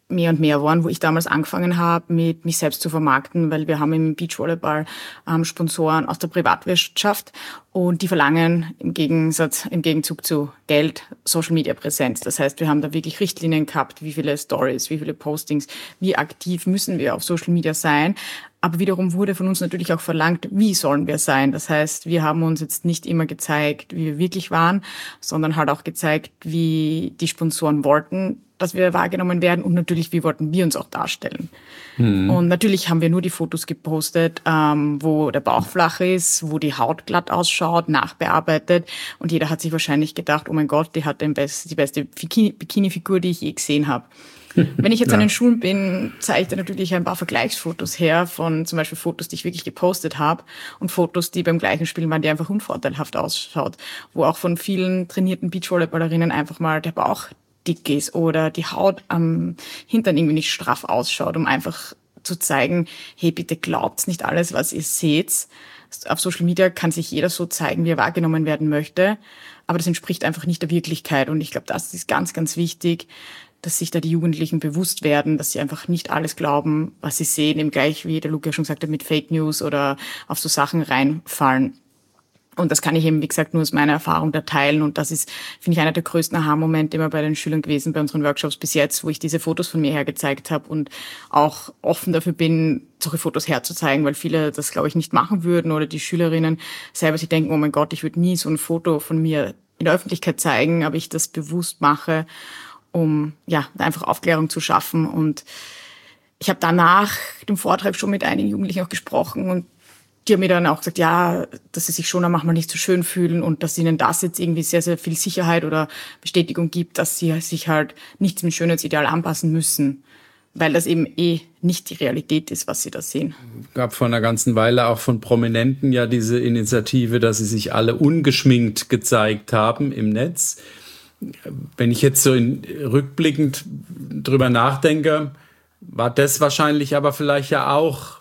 mehr und mehr waren, wo ich damals angefangen habe, mit mich selbst zu vermarkten, weil wir haben im Beachvolleyball ähm, Sponsoren aus der Privatwirtschaft und die verlangen im Gegensatz, im Gegenzug zu Geld Social-Media-Präsenz. Das heißt, wir haben da wirklich Richtlinien gehabt, wie viele Stories, wie viele Postings, wie aktiv müssen wir auf Social Media sein. Aber wiederum wurde von uns natürlich auch verlangt, wie sollen wir sein. Das heißt, wir haben uns jetzt nicht immer gezeigt, wie wir wirklich waren, sondern halt auch gezeigt, wie die Sponsoren wollten, dass wir wahrgenommen werden und natürlich, wie wollten wir uns auch darstellen. Mhm. Und natürlich haben wir nur die Fotos gepostet, ähm, wo der Bauch flach ist, wo die Haut glatt ausschaut, nachbearbeitet und jeder hat sich wahrscheinlich gedacht, oh mein Gott, die hat den best, die beste Bikini-Figur, die ich je gesehen habe. Wenn ich jetzt ja. an den Schulen bin, zeige ich da natürlich ein paar Vergleichsfotos her von zum Beispiel Fotos, die ich wirklich gepostet habe und Fotos, die beim gleichen Spielen waren, die einfach unvorteilhaft ausschaut, wo auch von vielen trainierten Beachvolleyballerinnen einfach mal der Bauch dick ist oder die Haut am Hintern irgendwie nicht straff ausschaut, um einfach zu zeigen, hey, bitte glaubt's nicht alles, was ihr seht. Auf Social Media kann sich jeder so zeigen, wie er wahrgenommen werden möchte, aber das entspricht einfach nicht der Wirklichkeit und ich glaube, das ist ganz, ganz wichtig, dass sich da die Jugendlichen bewusst werden, dass sie einfach nicht alles glauben, was sie sehen, eben gleich, wie der Luca schon gesagt hat, mit Fake News oder auf so Sachen reinfallen. Und das kann ich eben, wie gesagt, nur aus meiner Erfahrung da teilen. Und das ist, finde ich, einer der größten Aha-Momente immer bei den Schülern gewesen, bei unseren Workshops bis jetzt, wo ich diese Fotos von mir her gezeigt habe und auch offen dafür bin, solche Fotos herzuzeigen, weil viele das, glaube ich, nicht machen würden oder die Schülerinnen selber sich denken, oh mein Gott, ich würde nie so ein Foto von mir in der Öffentlichkeit zeigen, aber ich das bewusst mache, um ja einfach Aufklärung zu schaffen. Und ich habe danach dem Vortrag schon mit einigen Jugendlichen auch gesprochen und die haben mir dann auch gesagt, ja, dass sie sich schon manchmal nicht so schön fühlen und dass ihnen das jetzt irgendwie sehr, sehr viel Sicherheit oder Bestätigung gibt, dass sie sich halt nicht zum Schönheitsideal anpassen müssen, weil das eben eh nicht die Realität ist, was sie da sehen. Es gab vor einer ganzen Weile auch von Prominenten ja diese Initiative, dass sie sich alle ungeschminkt gezeigt haben im Netz. Wenn ich jetzt so in, rückblickend drüber nachdenke, war das wahrscheinlich aber vielleicht ja auch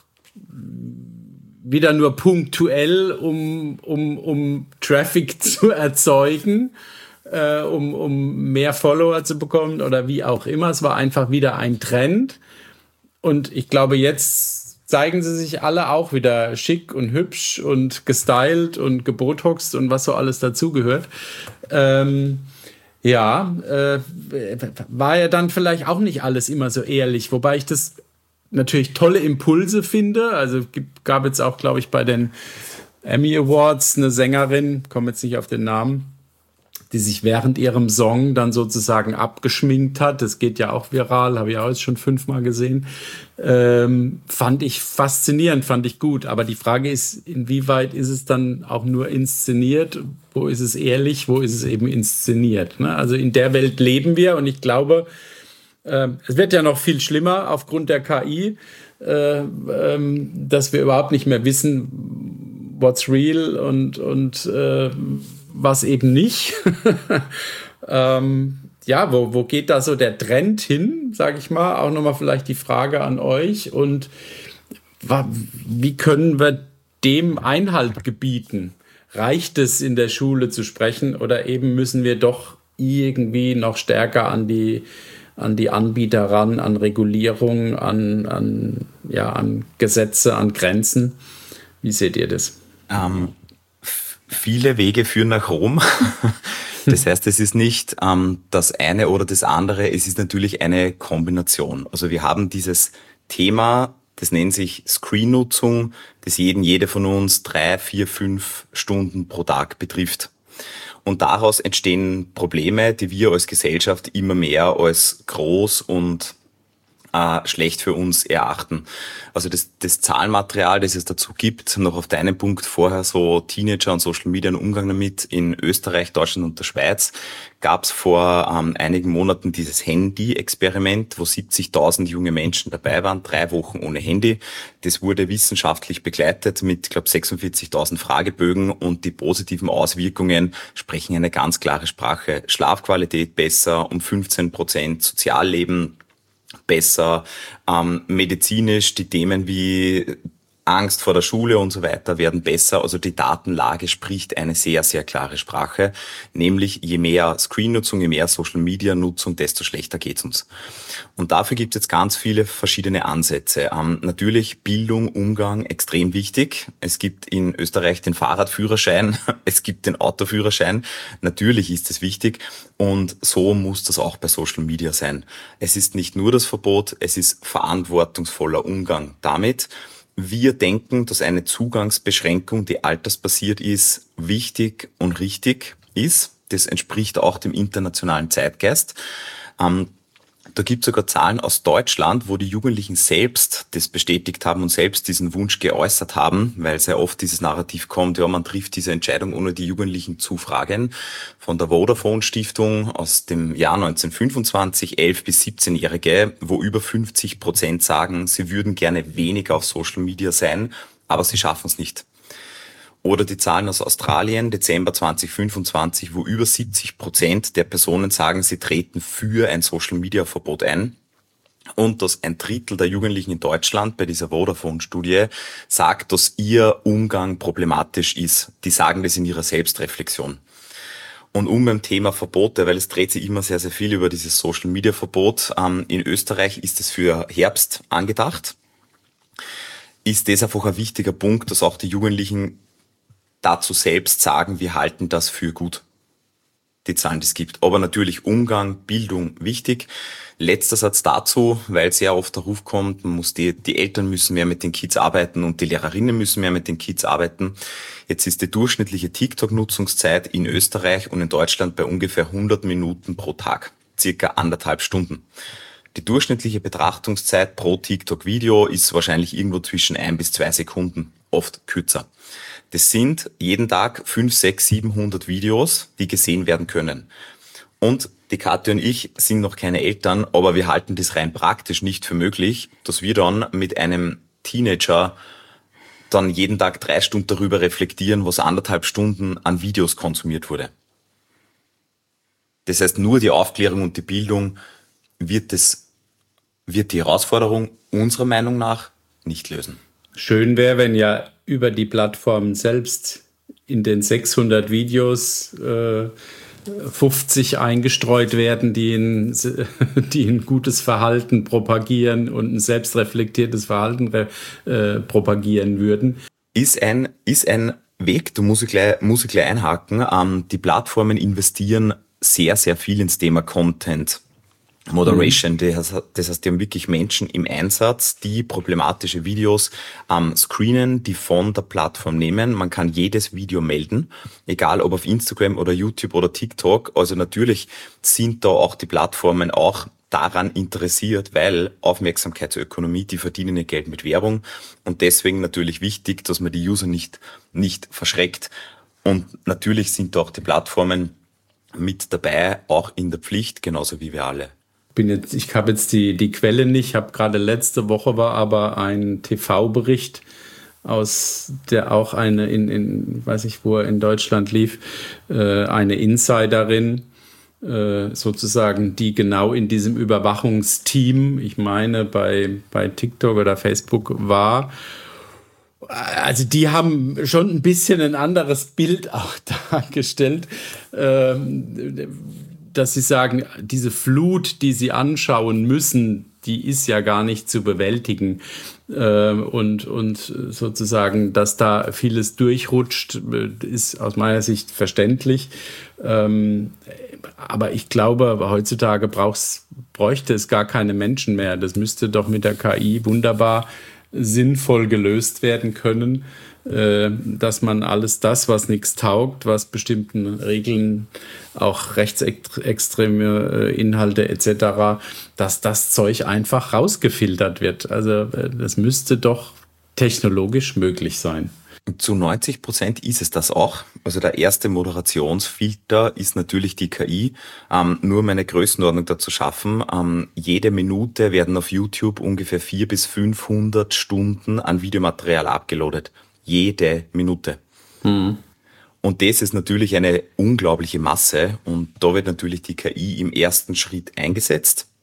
wieder nur punktuell, um, um, um Traffic zu erzeugen, äh, um, um mehr Follower zu bekommen oder wie auch immer. Es war einfach wieder ein Trend. Und ich glaube, jetzt zeigen sie sich alle auch wieder schick und hübsch und gestylt und gebotoxt und was so alles dazugehört. Ähm, ja, äh, war ja dann vielleicht auch nicht alles immer so ehrlich, wobei ich das natürlich tolle Impulse finde. Also gab jetzt auch, glaube ich, bei den Emmy Awards eine Sängerin, komme jetzt nicht auf den Namen, die sich während ihrem Song dann sozusagen abgeschminkt hat. Das geht ja auch viral, habe ich auch jetzt schon fünfmal gesehen. Ähm, fand ich faszinierend, fand ich gut. Aber die Frage ist, inwieweit ist es dann auch nur inszeniert? Wo ist es ehrlich? Wo ist es eben inszeniert? Ne? Also in der Welt leben wir und ich glaube, Ähm, es wird ja noch viel schlimmer aufgrund der K I, äh, ähm, dass wir überhaupt nicht mehr wissen, what's real und, und äh, was eben nicht. ähm, ja, wo, wo geht da so der Trend hin, sage ich mal? Auch nochmal vielleicht die Frage an euch. Und wa- wie können wir dem Einhalt gebieten? Reicht es, in der Schule zu sprechen oder eben müssen wir doch irgendwie noch stärker an die an die Anbieter ran, an Regulierung, an, an, ja, an Gesetze, an Grenzen. Wie seht ihr das? Ähm, f- viele Wege führen nach Rom. Das heißt, es ist nicht ähm, das eine oder das andere, es ist natürlich eine Kombination. Also wir haben dieses Thema, das nennt sich Screen-Nutzung, das jeden, jede von uns drei, vier, fünf Stunden pro Tag betrifft. Und daraus entstehen Probleme, die wir als Gesellschaft immer mehr als groß und äh, schlecht für uns erachten. Also das, das Zahlenmaterial, das es dazu gibt, noch auf deinen Punkt vorher, so Teenager und Social Media und Umgang damit, in Österreich, Deutschland und der Schweiz gab es vor ähm, einigen Monaten dieses Handy-Experiment, wo siebzigtausend junge Menschen dabei waren, drei Wochen ohne Handy. Das wurde wissenschaftlich begleitet mit, glaube sechsundvierzigtausend Fragebögen und die positiven Auswirkungen sprechen eine ganz klare Sprache. Schlafqualität besser um fünfzehn Prozent, Sozialleben besser, ähm, medizinisch die Themen wie Angst vor der Schule und so weiter werden besser. Also die Datenlage spricht eine sehr, sehr klare Sprache. Nämlich je mehr Screen-Nutzung, je mehr Social-Media-Nutzung, desto schlechter geht's uns. Und dafür gibt es jetzt ganz viele verschiedene Ansätze. Ähm, natürlich Bildung, Umgang, extrem wichtig. Es gibt in Österreich den Fahrradführerschein, es gibt den Autoführerschein. Natürlich ist es wichtig und so muss das auch bei Social Media sein. Es ist nicht nur das Verbot, es ist verantwortungsvoller Umgang damit. Wir denken, dass eine Zugangsbeschränkung, die altersbasiert ist, wichtig und richtig ist. Das entspricht auch dem internationalen Zeitgeist. Ähm, Da gibt es sogar Zahlen aus Deutschland, wo die Jugendlichen selbst das bestätigt haben und selbst diesen Wunsch geäußert haben, weil sehr oft dieses Narrativ kommt, ja, man trifft diese Entscheidung, ohne die Jugendlichen zu fragen. Von der Vodafone Stiftung aus dem Jahr neunzehnhundertfünfundzwanzig, elf- bis siebzehnjährige, wo über fünfzig Prozent sagen, sie würden gerne weniger auf Social Media sein, aber sie schaffen es nicht. Oder die Zahlen aus Australien, Dezember zweitausendfünfundzwanzig, wo über siebzig Prozent der Personen sagen, sie treten für ein Social-Media-Verbot ein. Und dass ein Drittel der Jugendlichen in Deutschland bei dieser Vodafone-Studie sagt, dass ihr Umgang problematisch ist. Die sagen das in ihrer Selbstreflexion. Und um beim Thema Verbote, weil es dreht sich immer sehr, sehr viel über dieses Social-Media-Verbot. Ähm, in Österreich ist es für Herbst angedacht. Ist das einfach ein wichtiger Punkt, dass auch die Jugendlichen dazu selbst sagen, wir halten das für gut, die Zahlen, die es gibt. Aber natürlich Umgang, Bildung wichtig. Letzter Satz dazu, weil sehr oft der Ruf kommt, man muss die, die Eltern müssen mehr mit den Kids arbeiten und die Lehrerinnen müssen mehr mit den Kids arbeiten. Jetzt ist die durchschnittliche TikTok-Nutzungszeit in Österreich und in Deutschland bei ungefähr hundert Minuten pro Tag, circa anderthalb Stunden. Die durchschnittliche Betrachtungszeit pro TikTok-Video ist wahrscheinlich irgendwo zwischen ein bis zwei Sekunden, oft kürzer. Das sind jeden Tag fünf, sechs, siebenhundert Videos, die gesehen werden können. Und die Katja und ich sind noch keine Eltern, aber wir halten das rein praktisch nicht für möglich, dass wir dann mit einem Teenager dann jeden Tag drei Stunden darüber reflektieren, was anderthalb Stunden an Videos konsumiert wurde. Das heißt, nur die Aufklärung und die Bildung wird das, wird die Herausforderung unserer Meinung nach nicht lösen. Schön wäre, wenn ja über die Plattform selbst in den sechshundert Videos äh, fünfzig eingestreut werden, die ein, die ein gutes Verhalten propagieren und ein selbstreflektiertes Verhalten äh, propagieren würden. Ist ein, ist ein Weg, da muss ich gleich, muss ich gleich einhaken. Ähm, die Plattformen investieren sehr, sehr viel ins Thema Content Moderation. Mhm. Das heißt, das heißt, die haben wirklich Menschen im Einsatz, die problematische Videos ähm, screenen, die von der Plattform nehmen. Man kann jedes Video melden, egal ob auf Instagram oder YouTube oder TikTok. Also natürlich sind da auch die Plattformen auch daran interessiert, weil Aufmerksamkeitsökonomie, die verdienen ihr Geld mit Werbung und deswegen natürlich wichtig, dass man die User nicht, nicht verschreckt. Und natürlich sind da auch die Plattformen mit dabei, auch in der Pflicht, genauso wie wir alle. Bin jetzt, ich habe jetzt die, die Quelle nicht, ich habe gerade letzte Woche war aber ein T V-Bericht aus der auch eine in, in weiß ich wo er in Deutschland lief, äh, eine Insiderin äh, sozusagen, die genau in diesem Überwachungsteam, ich meine bei, bei TikTok oder Facebook war. Also die haben schon ein bisschen ein anderes Bild auch dargestellt, ähm, dass sie sagen, diese Flut, die sie anschauen müssen, die ist ja gar nicht zu bewältigen. Ähm, und, und sozusagen, dass da vieles durchrutscht, ist aus meiner Sicht verständlich. Ähm, aber ich glaube, heutzutage brauch's, bräuchte es gar keine Menschen mehr. Das müsste doch mit der K I wunderbar sinnvoll gelöst werden können, äh, dass man alles das, was nichts taugt, was bestimmten Regeln, auch rechtsextreme äh, Inhalte et cetera, dass das Zeug einfach rausgefiltert wird. Also äh, das müsste doch technologisch möglich sein. Zu neunzig Prozent ist es das auch. Also der erste Moderationsfilter ist natürlich die K I. Ähm, nur um eine Größenordnung dazu schaffen. Ähm, jede Minute werden auf YouTube ungefähr vierhundert bis fünfhundert Stunden an Videomaterial abgeloadet. Jede Minute. Mhm. Und das ist natürlich eine unglaubliche Masse. Und da wird natürlich die K I im ersten Schritt eingesetzt.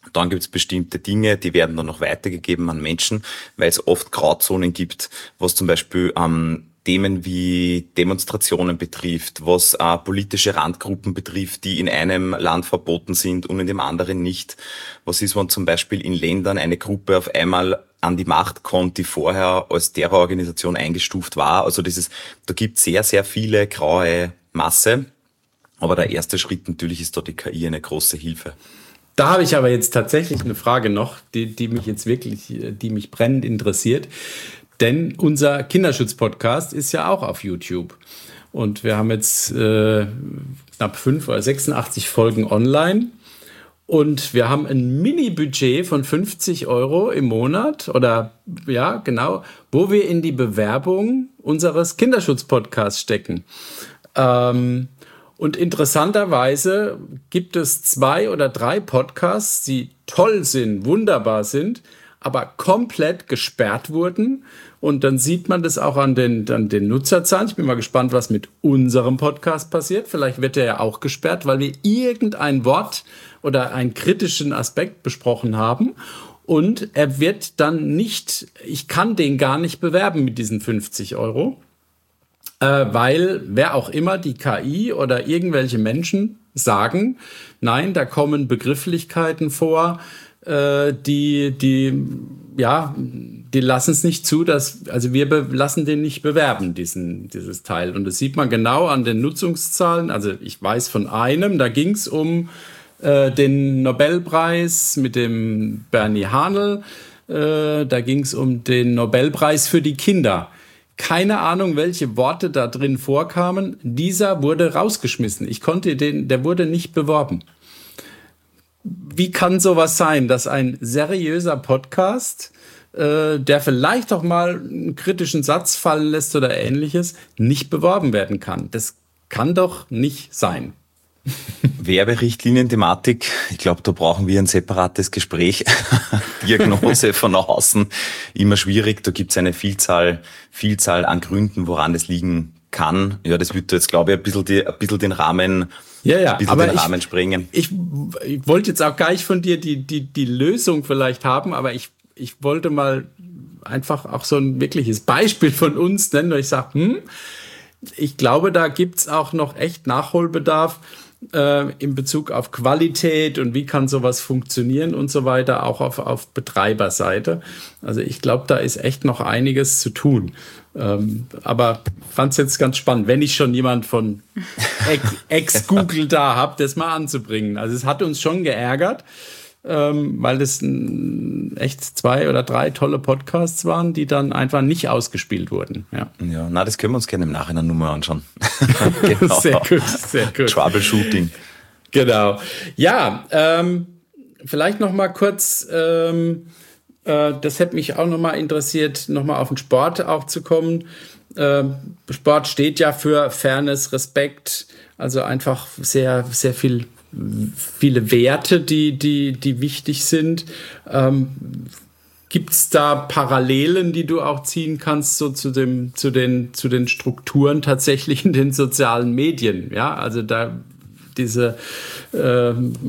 Dann gibt es bestimmte Dinge, die werden dann noch weitergegeben an Menschen, weil es oft Grauzonen gibt, was zum Beispiel ähm, Themen wie Demonstrationen betrifft, was äh, politische Randgruppen betrifft, die in einem Land verboten sind und in dem anderen nicht. Was ist, wenn zum Beispiel in Ländern eine Gruppe auf einmal an die Macht kommt, die vorher als Terrororganisation eingestuft war. Also das ist, da gibt es sehr, sehr viele graue Masse. Aber der erste Schritt natürlich ist da die K I eine große Hilfe. Da habe ich aber jetzt tatsächlich eine Frage noch, die, die mich jetzt wirklich, die mich brennend interessiert. Denn unser Kinderschutz-Podcast ist ja auch auf YouTube. Und wir haben jetzt äh, knapp fünf oder sechsundachtzig Folgen online. Und wir haben ein Mini-Budget von fünfzig Euro im Monat oder ja, genau, wo wir in die Bewerbung unseres Kinderschutz-Podcasts stecken. Ähm, und interessanterweise gibt es zwei oder drei Podcasts, die toll sind, wunderbar sind, aber komplett gesperrt wurden. Und dann sieht man das auch an den, an den Nutzerzahlen. Ich bin mal gespannt, was mit unserem Podcast passiert. Vielleicht wird er ja auch gesperrt, weil wir irgendein Wort oder einen kritischen Aspekt besprochen haben. Und er wird dann nicht, ich kann den gar nicht bewerben mit diesen fünfzig Euro, äh, weil wer auch immer, die K I oder irgendwelche Menschen sagen, nein, da kommen Begrifflichkeiten vor, die, die, ja, die lassen es nicht zu, dass, also wir be- lassen den nicht bewerben, diesen, dieses Teil. Und das sieht man genau an den Nutzungszahlen. Also ich weiß von einem, da ging es um äh, den Nobelpreis mit dem Bernie Hanel. Äh, da ging es um den Nobelpreis für die Kinder. Keine Ahnung, welche Worte da drin vorkamen. Dieser wurde rausgeschmissen. Ich konnte den, der wurde nicht beworben. Wie kann sowas sein, dass ein seriöser Podcast, äh, der vielleicht auch mal einen kritischen Satz fallen lässt oder ähnliches, nicht beworben werden kann? Das kann doch nicht sein. Werberichtlinien-Thematik, ich glaube, da brauchen wir ein separates Gespräch. Diagnose von außen, immer schwierig. Da gibt es eine Vielzahl, Vielzahl an Gründen, woran das liegen kann. Ja, das wird jetzt, glaube ich, ein bisschen, die, ein bisschen den Rahmen Ja, ja, aber den ich, Rahmen sprengen. Ich, ich wollte jetzt auch gar nicht von dir die, die, die Lösung vielleicht haben, aber ich, ich wollte mal einfach auch so ein wirkliches Beispiel von uns nennen, wo ich sage, hm, ich glaube, da gibt's auch noch echt Nachholbedarf äh, in Bezug auf Qualität und wie kann sowas funktionieren und so weiter, auch auf, auf Betreiberseite. Also ich glaube, da ist echt noch einiges zu tun. Ähm, aber fand es jetzt ganz spannend, wenn ich schon jemand von Ex-Google da habe, das mal anzubringen. Also es hat uns schon geärgert, ähm, weil das n, echt zwei oder drei tolle Podcasts waren, die dann einfach nicht ausgespielt wurden. Ja, ja, na, das können wir uns gerne im Nachhinein nur mal anschauen. Genau. Sehr gut, sehr gut. Troubleshooting. Genau. Ja, ähm, vielleicht noch mal kurz... Ähm, Das hätte mich auch nochmal interessiert, nochmal auf den Sport auch zu kommen. Sport steht ja für Fairness, Respekt, also einfach sehr, sehr viel, viele Werte, die, die, die wichtig sind. Ähm, Gibt es da Parallelen, die du auch ziehen kannst, so zu dem, zu den, zu den Strukturen tatsächlich in den sozialen Medien? Ja, also da diese, äh,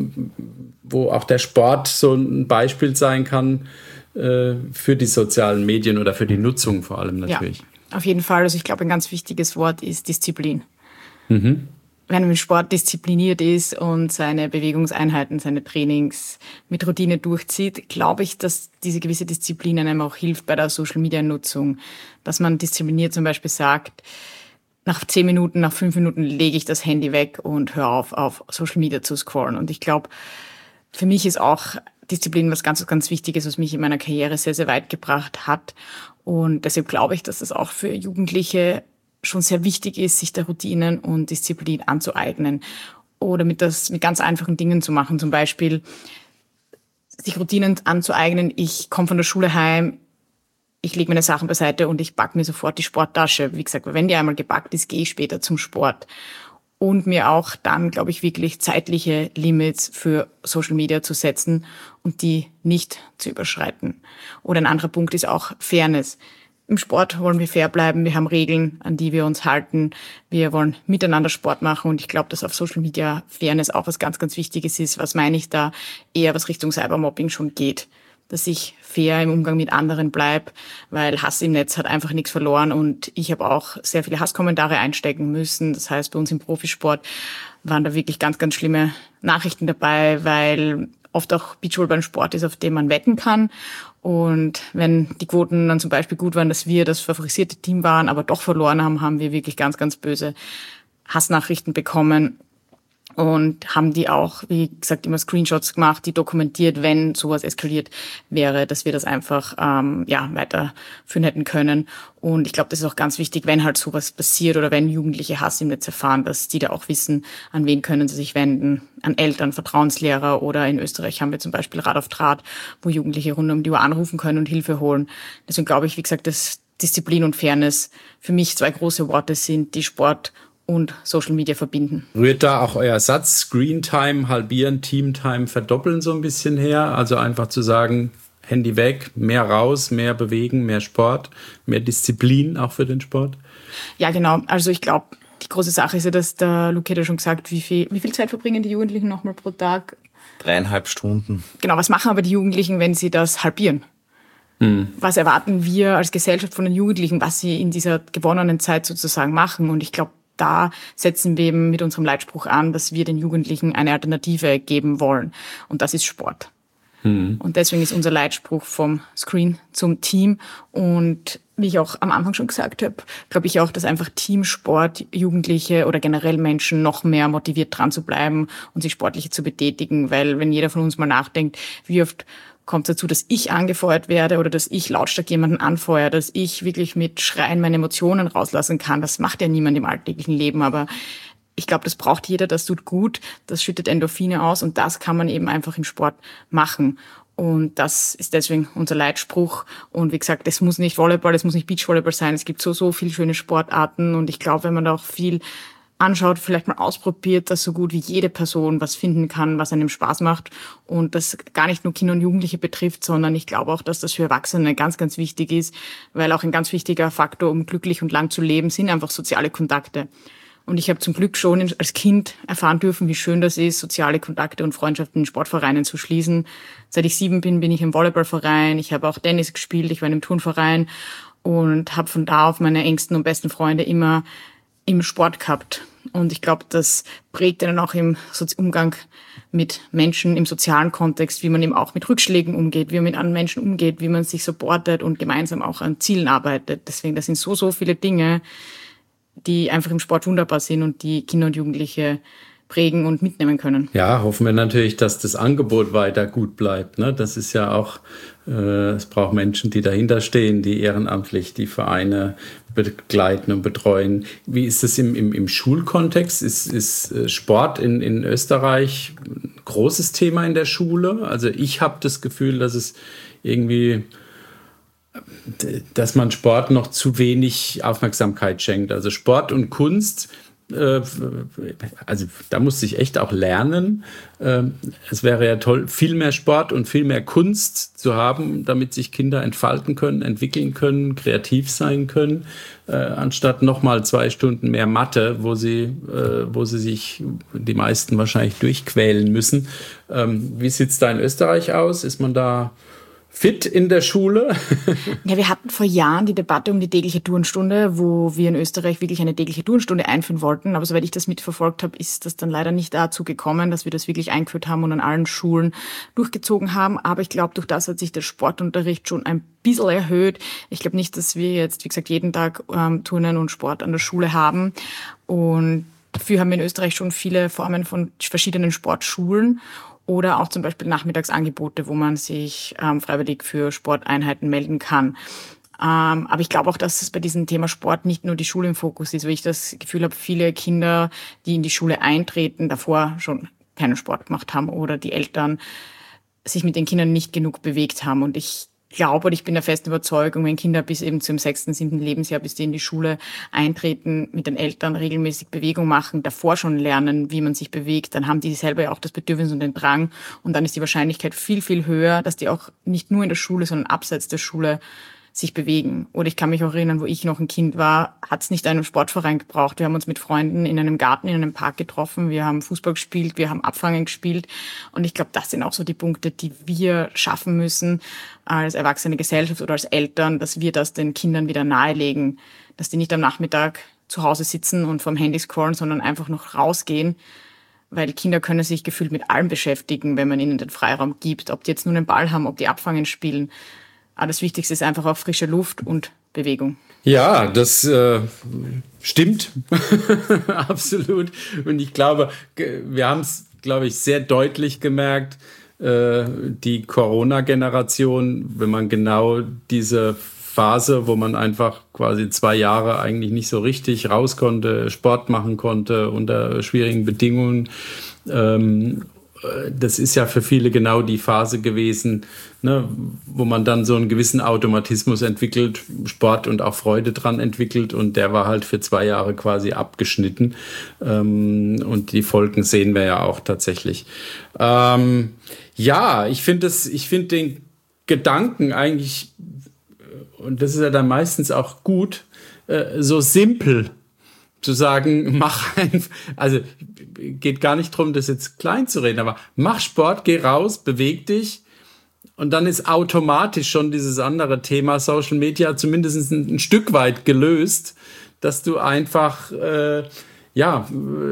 wo auch der Sport so ein Beispiel sein kann, für die sozialen Medien oder für die Nutzung vor allem natürlich. Ja, auf jeden Fall. Also ich glaube, ein ganz wichtiges Wort ist Disziplin. Mhm. Wenn man im Sport diszipliniert ist und seine Bewegungseinheiten, seine Trainings mit Routine durchzieht, glaube ich, dass diese gewisse Disziplin einem auch hilft bei der Social-Media-Nutzung. Dass man diszipliniert zum Beispiel sagt, nach zehn Minuten, nach fünf Minuten lege ich das Handy weg und höre auf, auf Social Media zu scrollen. Und ich glaube, für mich ist auch Disziplin was ganz, ganz Wichtiges, was mich in meiner Karriere sehr, sehr weit gebracht hat. Und deshalb glaube ich, dass es auch für Jugendliche schon sehr wichtig ist, sich der Routinen und Disziplin anzueignen oder mit das mit ganz einfachen Dingen zu machen. Zum Beispiel sich Routinen anzueignen. Ich komme von der Schule heim, ich lege meine Sachen beiseite und ich packe mir sofort die Sporttasche. Wie gesagt, wenn die einmal gepackt ist, gehe ich später zum Sport. Und mir auch dann, glaube ich, wirklich zeitliche Limits für Social Media zu setzen und die nicht zu überschreiten. Oder ein anderer Punkt ist auch Fairness. im Sport wollen wir fair bleiben, wir haben Regeln, an die wir uns halten, wir wollen miteinander Sport machen und ich glaube, dass auf Social Media Fairness auch was ganz, ganz Wichtiges ist. Was meine ich da? Eher was Richtung Cybermobbing schon geht, dass ich fair im Umgang mit anderen bleibe, weil Hass im Netz hat einfach nichts verloren und ich habe auch sehr viele Hasskommentare einstecken müssen. Das heißt, bei uns im Profisport waren da wirklich ganz, ganz schlimme Nachrichten dabei, weil oft auch Beachvolleyball ein Sport ist, auf dem man wetten kann. Und wenn die Quoten dann zum Beispiel gut waren, dass wir das favorisierte Team waren, aber doch verloren haben, haben wir wirklich ganz, ganz böse Hassnachrichten bekommen und haben die auch, wie gesagt, immer Screenshots gemacht, die dokumentiert, wenn sowas eskaliert wäre, dass wir das einfach ähm, ja weiterführen hätten können. Und ich glaube, das ist auch ganz wichtig, wenn halt sowas passiert oder wenn Jugendliche Hass im Netz erfahren, dass die da auch wissen, an wen können sie sich wenden, an Eltern, Vertrauenslehrer oder in Österreich haben wir zum Beispiel Rat auf Draht, wo Jugendliche rund um die Uhr anrufen können und Hilfe holen. Deswegen glaube ich, wie gesagt, dass Disziplin und Fairness für mich zwei große Worte sind, die Sport und Social Media verbinden. Rührt da auch euer Satz, Screen Time halbieren, Team Time verdoppeln so ein bisschen her? Also einfach zu sagen, Handy weg, mehr raus, mehr bewegen, mehr Sport, mehr Disziplin auch für den Sport? Ja, genau. Also ich glaube, die große Sache ist ja, dass der Luke hat ja schon gesagt, wie viel, wie viel Zeit verbringen die Jugendlichen nochmal pro Tag? Dreieinhalb Stunden. Genau, was machen aber die Jugendlichen, wenn sie das halbieren? Hm. Was erwarten wir als Gesellschaft von den Jugendlichen, was sie in dieser gewonnenen Zeit sozusagen machen? Und ich glaube, da setzen wir eben mit unserem Leitspruch an, dass wir den Jugendlichen eine Alternative geben wollen. Und das ist Sport. Mhm. Und deswegen ist unser Leitspruch vom Screen zum Team. Und wie ich auch am Anfang schon gesagt habe, glaube ich auch, dass einfach Teamsport Jugendliche oder generell Menschen noch mehr motiviert dran zu bleiben und sich sportlich zu betätigen. Weil wenn jeder von uns mal nachdenkt, wie oft kommt dazu, dass ich angefeuert werde oder dass ich lautstark jemanden anfeuere, dass ich wirklich mit Schreien meine Emotionen rauslassen kann. Das macht ja niemand im alltäglichen Leben, aber ich glaube, das braucht jeder, das tut gut, das schüttet Endorphine aus und das kann man eben einfach im Sport machen. Und das ist deswegen unser Leitspruch. Und wie gesagt, es muss nicht Volleyball, es muss nicht Beachvolleyball sein. Es gibt so, so viele schöne Sportarten und ich glaube, wenn man da auch viel anschaut, vielleicht mal ausprobiert, dass so gut wie jede Person was finden kann, was einem Spaß macht und das gar nicht nur Kinder und Jugendliche betrifft, sondern ich glaube auch, dass das für Erwachsene ganz, ganz wichtig ist, weil auch ein ganz wichtiger Faktor, um glücklich und lang zu leben, sind einfach soziale Kontakte. Und ich habe zum Glück schon als Kind erfahren dürfen, wie schön das ist, soziale Kontakte und Freundschaften in Sportvereinen zu schließen. Seit ich sieben bin, bin ich im Volleyballverein, ich habe auch Tennis gespielt, ich war in einem Turnverein und habe von da auf meine engsten und besten Freunde immer im Sport gehabt. Und ich glaube, das prägt einen auch im Umgang mit Menschen, im sozialen Kontext, wie man eben auch mit Rückschlägen umgeht, wie man mit anderen Menschen umgeht, wie man sich supportet und gemeinsam auch an Zielen arbeitet. Deswegen, das sind so, so viele Dinge, die einfach im Sport wunderbar sind und die Kinder und Jugendliche prägen und mitnehmen können. Ja, hoffen wir natürlich, dass das Angebot weiter gut bleibt. Ne? Das ist ja auch, äh, es braucht Menschen, die dahinter stehen, die ehrenamtlich die Vereine begleiten und betreuen. Wie ist das im, im, im Schulkontext? Ist, ist Sport in, in Österreich ein großes Thema in der Schule? Also ich habe das Gefühl, dass es irgendwie, dass man Sport noch zu wenig Aufmerksamkeit schenkt. Also Sport und Kunst, also da musste ich echt auch lernen. Es wäre ja toll, viel mehr Sport und viel mehr Kunst zu haben, damit sich Kinder entfalten können, entwickeln können, kreativ sein können, anstatt nochmal zwei Stunden mehr Mathe, wo sie, wo sie sich die meisten wahrscheinlich durchquälen müssen. Wie sieht es da in Österreich aus? Ist man da fit in der Schule? Ja, wir hatten vor Jahren die Debatte um die tägliche Turnstunde, wo wir in Österreich wirklich eine tägliche Turnstunde einführen wollten. Aber soweit ich das mitverfolgt habe, ist das dann leider nicht dazu gekommen, dass wir das wirklich eingeführt haben und an allen Schulen durchgezogen haben. Aber ich glaube, durch das hat sich der Sportunterricht schon ein bisschen erhöht. Ich glaube nicht, dass wir jetzt, wie gesagt, jeden Tag ähm, Turnen und Sport an der Schule haben. Und dafür haben wir in Österreich schon viele Formen von verschiedenen Sportschulen. Oder auch zum Beispiel Nachmittagsangebote, wo man sich ähm, freiwillig für Sporteinheiten melden kann. Ähm, aber ich glaube auch, dass es bei diesem Thema Sport nicht nur die Schule im Fokus ist, weil ich das Gefühl habe, viele Kinder, die in die Schule eintreten, davor schon keinen Sport gemacht haben oder die Eltern sich mit den Kindern nicht genug bewegt haben. Und ich glaube, und ich bin der festen Überzeugung, wenn Kinder bis eben zum sechsten, siebten Lebensjahr, bis die in die Schule eintreten, mit den Eltern regelmäßig Bewegung machen, davor schon lernen, wie man sich bewegt, dann haben die selber ja auch das Bedürfnis und den Drang. Und dann ist die Wahrscheinlichkeit viel, viel höher, dass die auch nicht nur in der Schule, sondern abseits der Schule sich bewegen. Oder ich kann mich auch erinnern, wo ich noch ein Kind war, hat es nicht einen Sportverein gebraucht. Wir haben uns mit Freunden in einem Garten, in einem Park getroffen, wir haben Fußball gespielt, wir haben Abfangen gespielt. Und ich glaube, das sind auch so die Punkte, die wir schaffen müssen als erwachsene Gesellschaft oder als Eltern, dass wir das den Kindern wieder nahelegen, dass die nicht am Nachmittag zu Hause sitzen und vom Handy scrollen, sondern einfach noch rausgehen, weil Kinder können sich gefühlt mit allem beschäftigen, wenn man ihnen den Freiraum gibt, ob die jetzt nur einen Ball haben, ob die Abfangen spielen. Aber das Wichtigste ist einfach auch frische Luft und Bewegung. Ja, das äh, stimmt. Absolut. Und ich glaube, wir haben es, glaube ich, sehr deutlich gemerkt, äh, die Corona-Generation, wenn man genau diese Phase, wo man einfach quasi zwei Jahre eigentlich nicht so richtig raus konnte, Sport machen konnte unter schwierigen Bedingungen. Ähm, das ist ja für viele genau die Phase gewesen, ne, wo man dann so einen gewissen Automatismus entwickelt, Sport und auch Freude dran entwickelt, und der war halt für zwei Jahre quasi abgeschnitten. Ähm, und die Folgen sehen wir ja auch tatsächlich. Ähm, ja, ich finde es, ich finde den Gedanken eigentlich, und das ist ja dann meistens auch gut, äh, so simpel zu sagen, mach einfach, also geht gar nicht darum, das jetzt klein zu reden, aber mach Sport, geh raus, beweg dich, und dann ist automatisch schon dieses andere Thema Social Media zumindest ein, ein Stück weit gelöst, dass du einfach äh, ja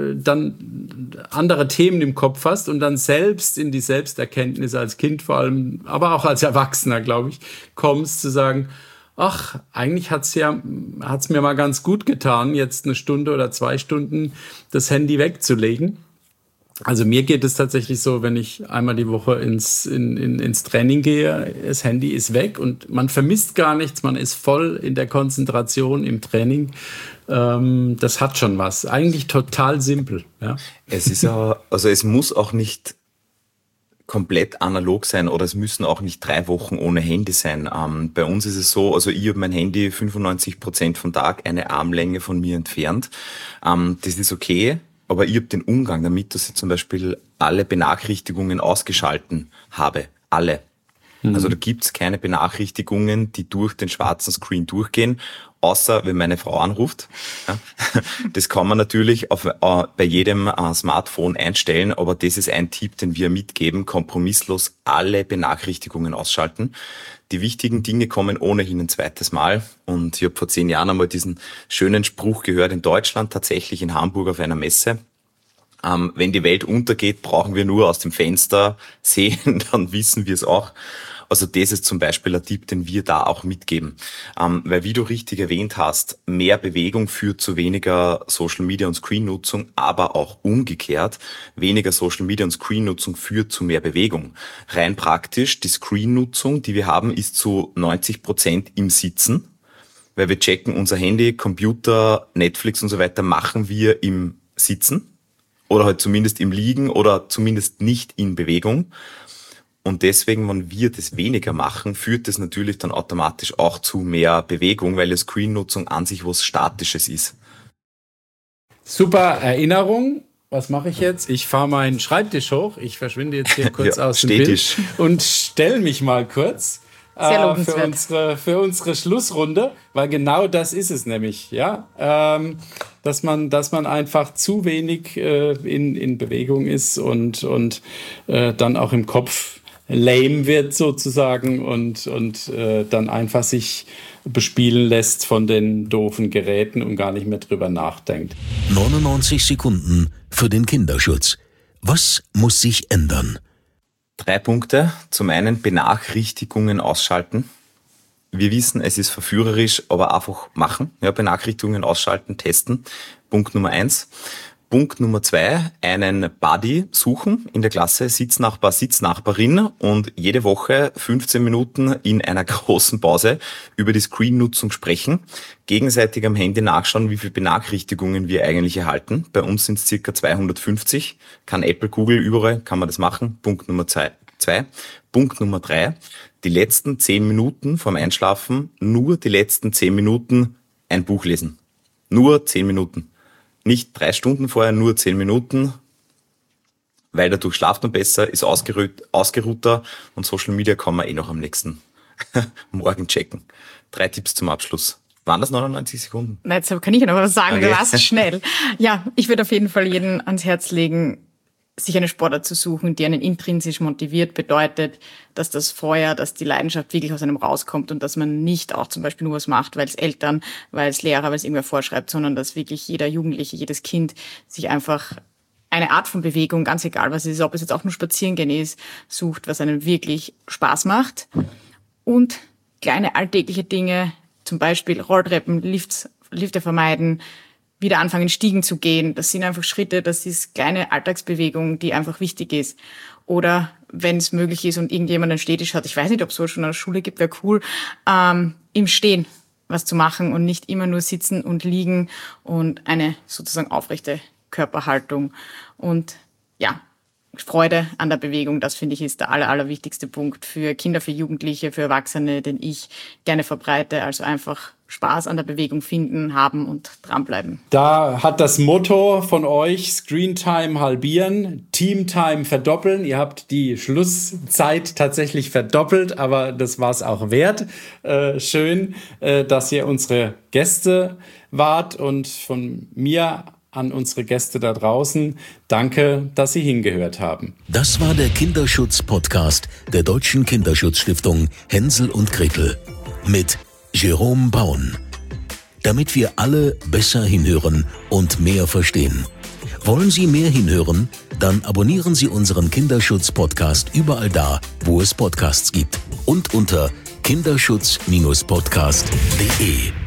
dann andere Themen im Kopf hast und dann selbst in die Selbsterkenntnis als Kind vor allem, aber auch als Erwachsener, glaube ich, kommst zu sagen, ach, eigentlich hat's ja, hat's mir mal ganz gut getan, jetzt eine Stunde oder zwei Stunden das Handy wegzulegen. Also mir geht es tatsächlich so, wenn ich einmal die Woche ins, in, in, ins Training gehe, das Handy ist weg und man vermisst gar nichts, man ist voll in der Konzentration im Training. Ähm, das hat schon was. Eigentlich total simpel. Ja. Es ist ja, also es muss auch nicht komplett analog sein, oder es müssen auch nicht drei Wochen ohne Handy sein. Ähm, bei uns ist es so, also ich habe mein Handy fünfundneunzig Prozent vom Tag eine Armlänge von mir entfernt. Ähm, das ist okay, aber ich habe den Umgang damit, dass ich zum Beispiel alle Benachrichtigungen ausgeschalten habe. Alle. Mhm. Also da gibt's keine Benachrichtigungen, die durch den schwarzen Screen durchgehen, außer wenn meine Frau anruft. Das kann man natürlich auf, äh, bei jedem äh, Smartphone einstellen, aber das ist ein Tipp, den wir mitgeben: kompromisslos alle Benachrichtigungen ausschalten. Die wichtigen Dinge kommen ohnehin ein zweites Mal. Und ich habe vor zehn Jahren einmal diesen schönen Spruch gehört in Deutschland, tatsächlich in Hamburg auf einer Messe. Ähm, wenn die Welt untergeht, brauchen wir nur aus dem Fenster sehen, dann wissen wir es auch. Also das ist zum Beispiel ein Tipp, den wir da auch mitgeben. Ähm, weil, wie du richtig erwähnt hast, mehr Bewegung führt zu weniger Social Media und Screen-Nutzung, aber auch umgekehrt, weniger Social Media und Screen-Nutzung führt zu mehr Bewegung. Rein praktisch, die Screen-Nutzung, die wir haben, ist zu neunzig Prozent im Sitzen, weil wir checken unser Handy, Computer, Netflix und so weiter machen wir im Sitzen oder halt zumindest im Liegen oder zumindest nicht in Bewegung. Und deswegen, wenn wir das weniger machen, führt das natürlich dann automatisch auch zu mehr Bewegung, weil die Screen-Nutzung an sich was Statisches ist. Super Erinnerung. Was mache ich jetzt? Ich fahre meinen Schreibtisch hoch. Ich verschwinde jetzt hier kurz ja, aus dem Bild und stelle mich mal kurz äh, für, unsere, für unsere Schlussrunde, weil genau das ist es nämlich, ja, ähm, dass man, dass man einfach zu wenig äh, in, in Bewegung ist und, und äh, dann auch im Kopf lame wird sozusagen und, und äh, dann einfach sich bespielen lässt von den doofen Geräten und gar nicht mehr drüber nachdenkt. neunundneunzig Sekunden für den Kinderschutz. Was muss sich ändern? Drei Punkte. Zum einen Benachrichtigungen ausschalten. Wir wissen, es ist verführerisch, aber einfach machen. Ja, Benachrichtigungen ausschalten, testen. Punkt Nummer eins. Punkt Nummer zwei, einen Buddy suchen in der Klasse, Sitznachbar, Sitznachbarin, und jede Woche fünfzehn Minuten in einer großen Pause über die Screen-Nutzung sprechen, gegenseitig am Handy nachschauen, wie viele Benachrichtigungen wir eigentlich erhalten. Bei uns sind es circa zweihundertfünfzig, kann Apple, Google, überall kann man das machen. Punkt Nummer zwei. zwei. Punkt Nummer drei, die letzten zehn Minuten vorm Einschlafen, nur die letzten zehn Minuten ein Buch lesen. Nur zehn Minuten. Nicht drei Stunden vorher, nur zehn Minuten, weil dadurch schlaft man besser, ist ausgeruht, ausgeruhter und Social Media kann man eh noch am nächsten morgen checken. Drei Tipps zum Abschluss. Waren das neunundneunzig Sekunden? Na, jetzt kann ich ja noch was sagen, Okay. du warst schnell. Ja, ich würde auf jeden Fall jeden ans Herz legen, sich eine Sportart zu suchen, die einen intrinsisch motiviert, bedeutet, dass das Feuer, dass die Leidenschaft wirklich aus einem rauskommt und dass man nicht auch zum Beispiel nur was macht, weil es Eltern, weil es Lehrer, weil es irgendwer vorschreibt, sondern dass wirklich jeder Jugendliche, jedes Kind sich einfach eine Art von Bewegung, ganz egal was es ist, ob es jetzt auch nur Spazierengehen ist, sucht, was einem wirklich Spaß macht. Und kleine alltägliche Dinge, zum Beispiel Rolltreppen, Lifts, Lifte vermeiden, wieder anfangen, Stiegen zu gehen. Das sind einfach Schritte, das ist kleine Alltagsbewegung, die einfach wichtig ist. Oder wenn es möglich ist und irgendjemand einen Stehtisch hat, ich weiß nicht, ob es so schon an der Schule gibt, wäre cool, ähm, im Stehen was zu machen und nicht immer nur sitzen und liegen und eine sozusagen aufrechte Körperhaltung. Und ja, Freude an der Bewegung, das finde ich ist der aller, allerwichtigste Punkt für Kinder, für Jugendliche, für Erwachsene, den ich gerne verbreite. Also einfach Spaß an der Bewegung finden, haben und dranbleiben. Da hat das Motto von euch Screentime halbieren, Teamtime verdoppeln. Ihr habt die Schlusszeit tatsächlich verdoppelt, aber das war es auch wert. Äh, schön, äh, dass ihr unsere Gäste wart und von mir an unsere Gäste da draußen. Danke, dass Sie hingehört haben. Das war der Kinderschutz-Podcast der Deutschen Kinderschutzstiftung Hänsel und Gretel mit Jerome Baun. Damit wir alle besser hinhören und mehr verstehen. Wollen Sie mehr hinhören? Dann abonnieren Sie unseren Kinderschutz-Podcast überall da, wo es Podcasts gibt. Und unter kinderschutz Bindestrich podcast punkt de.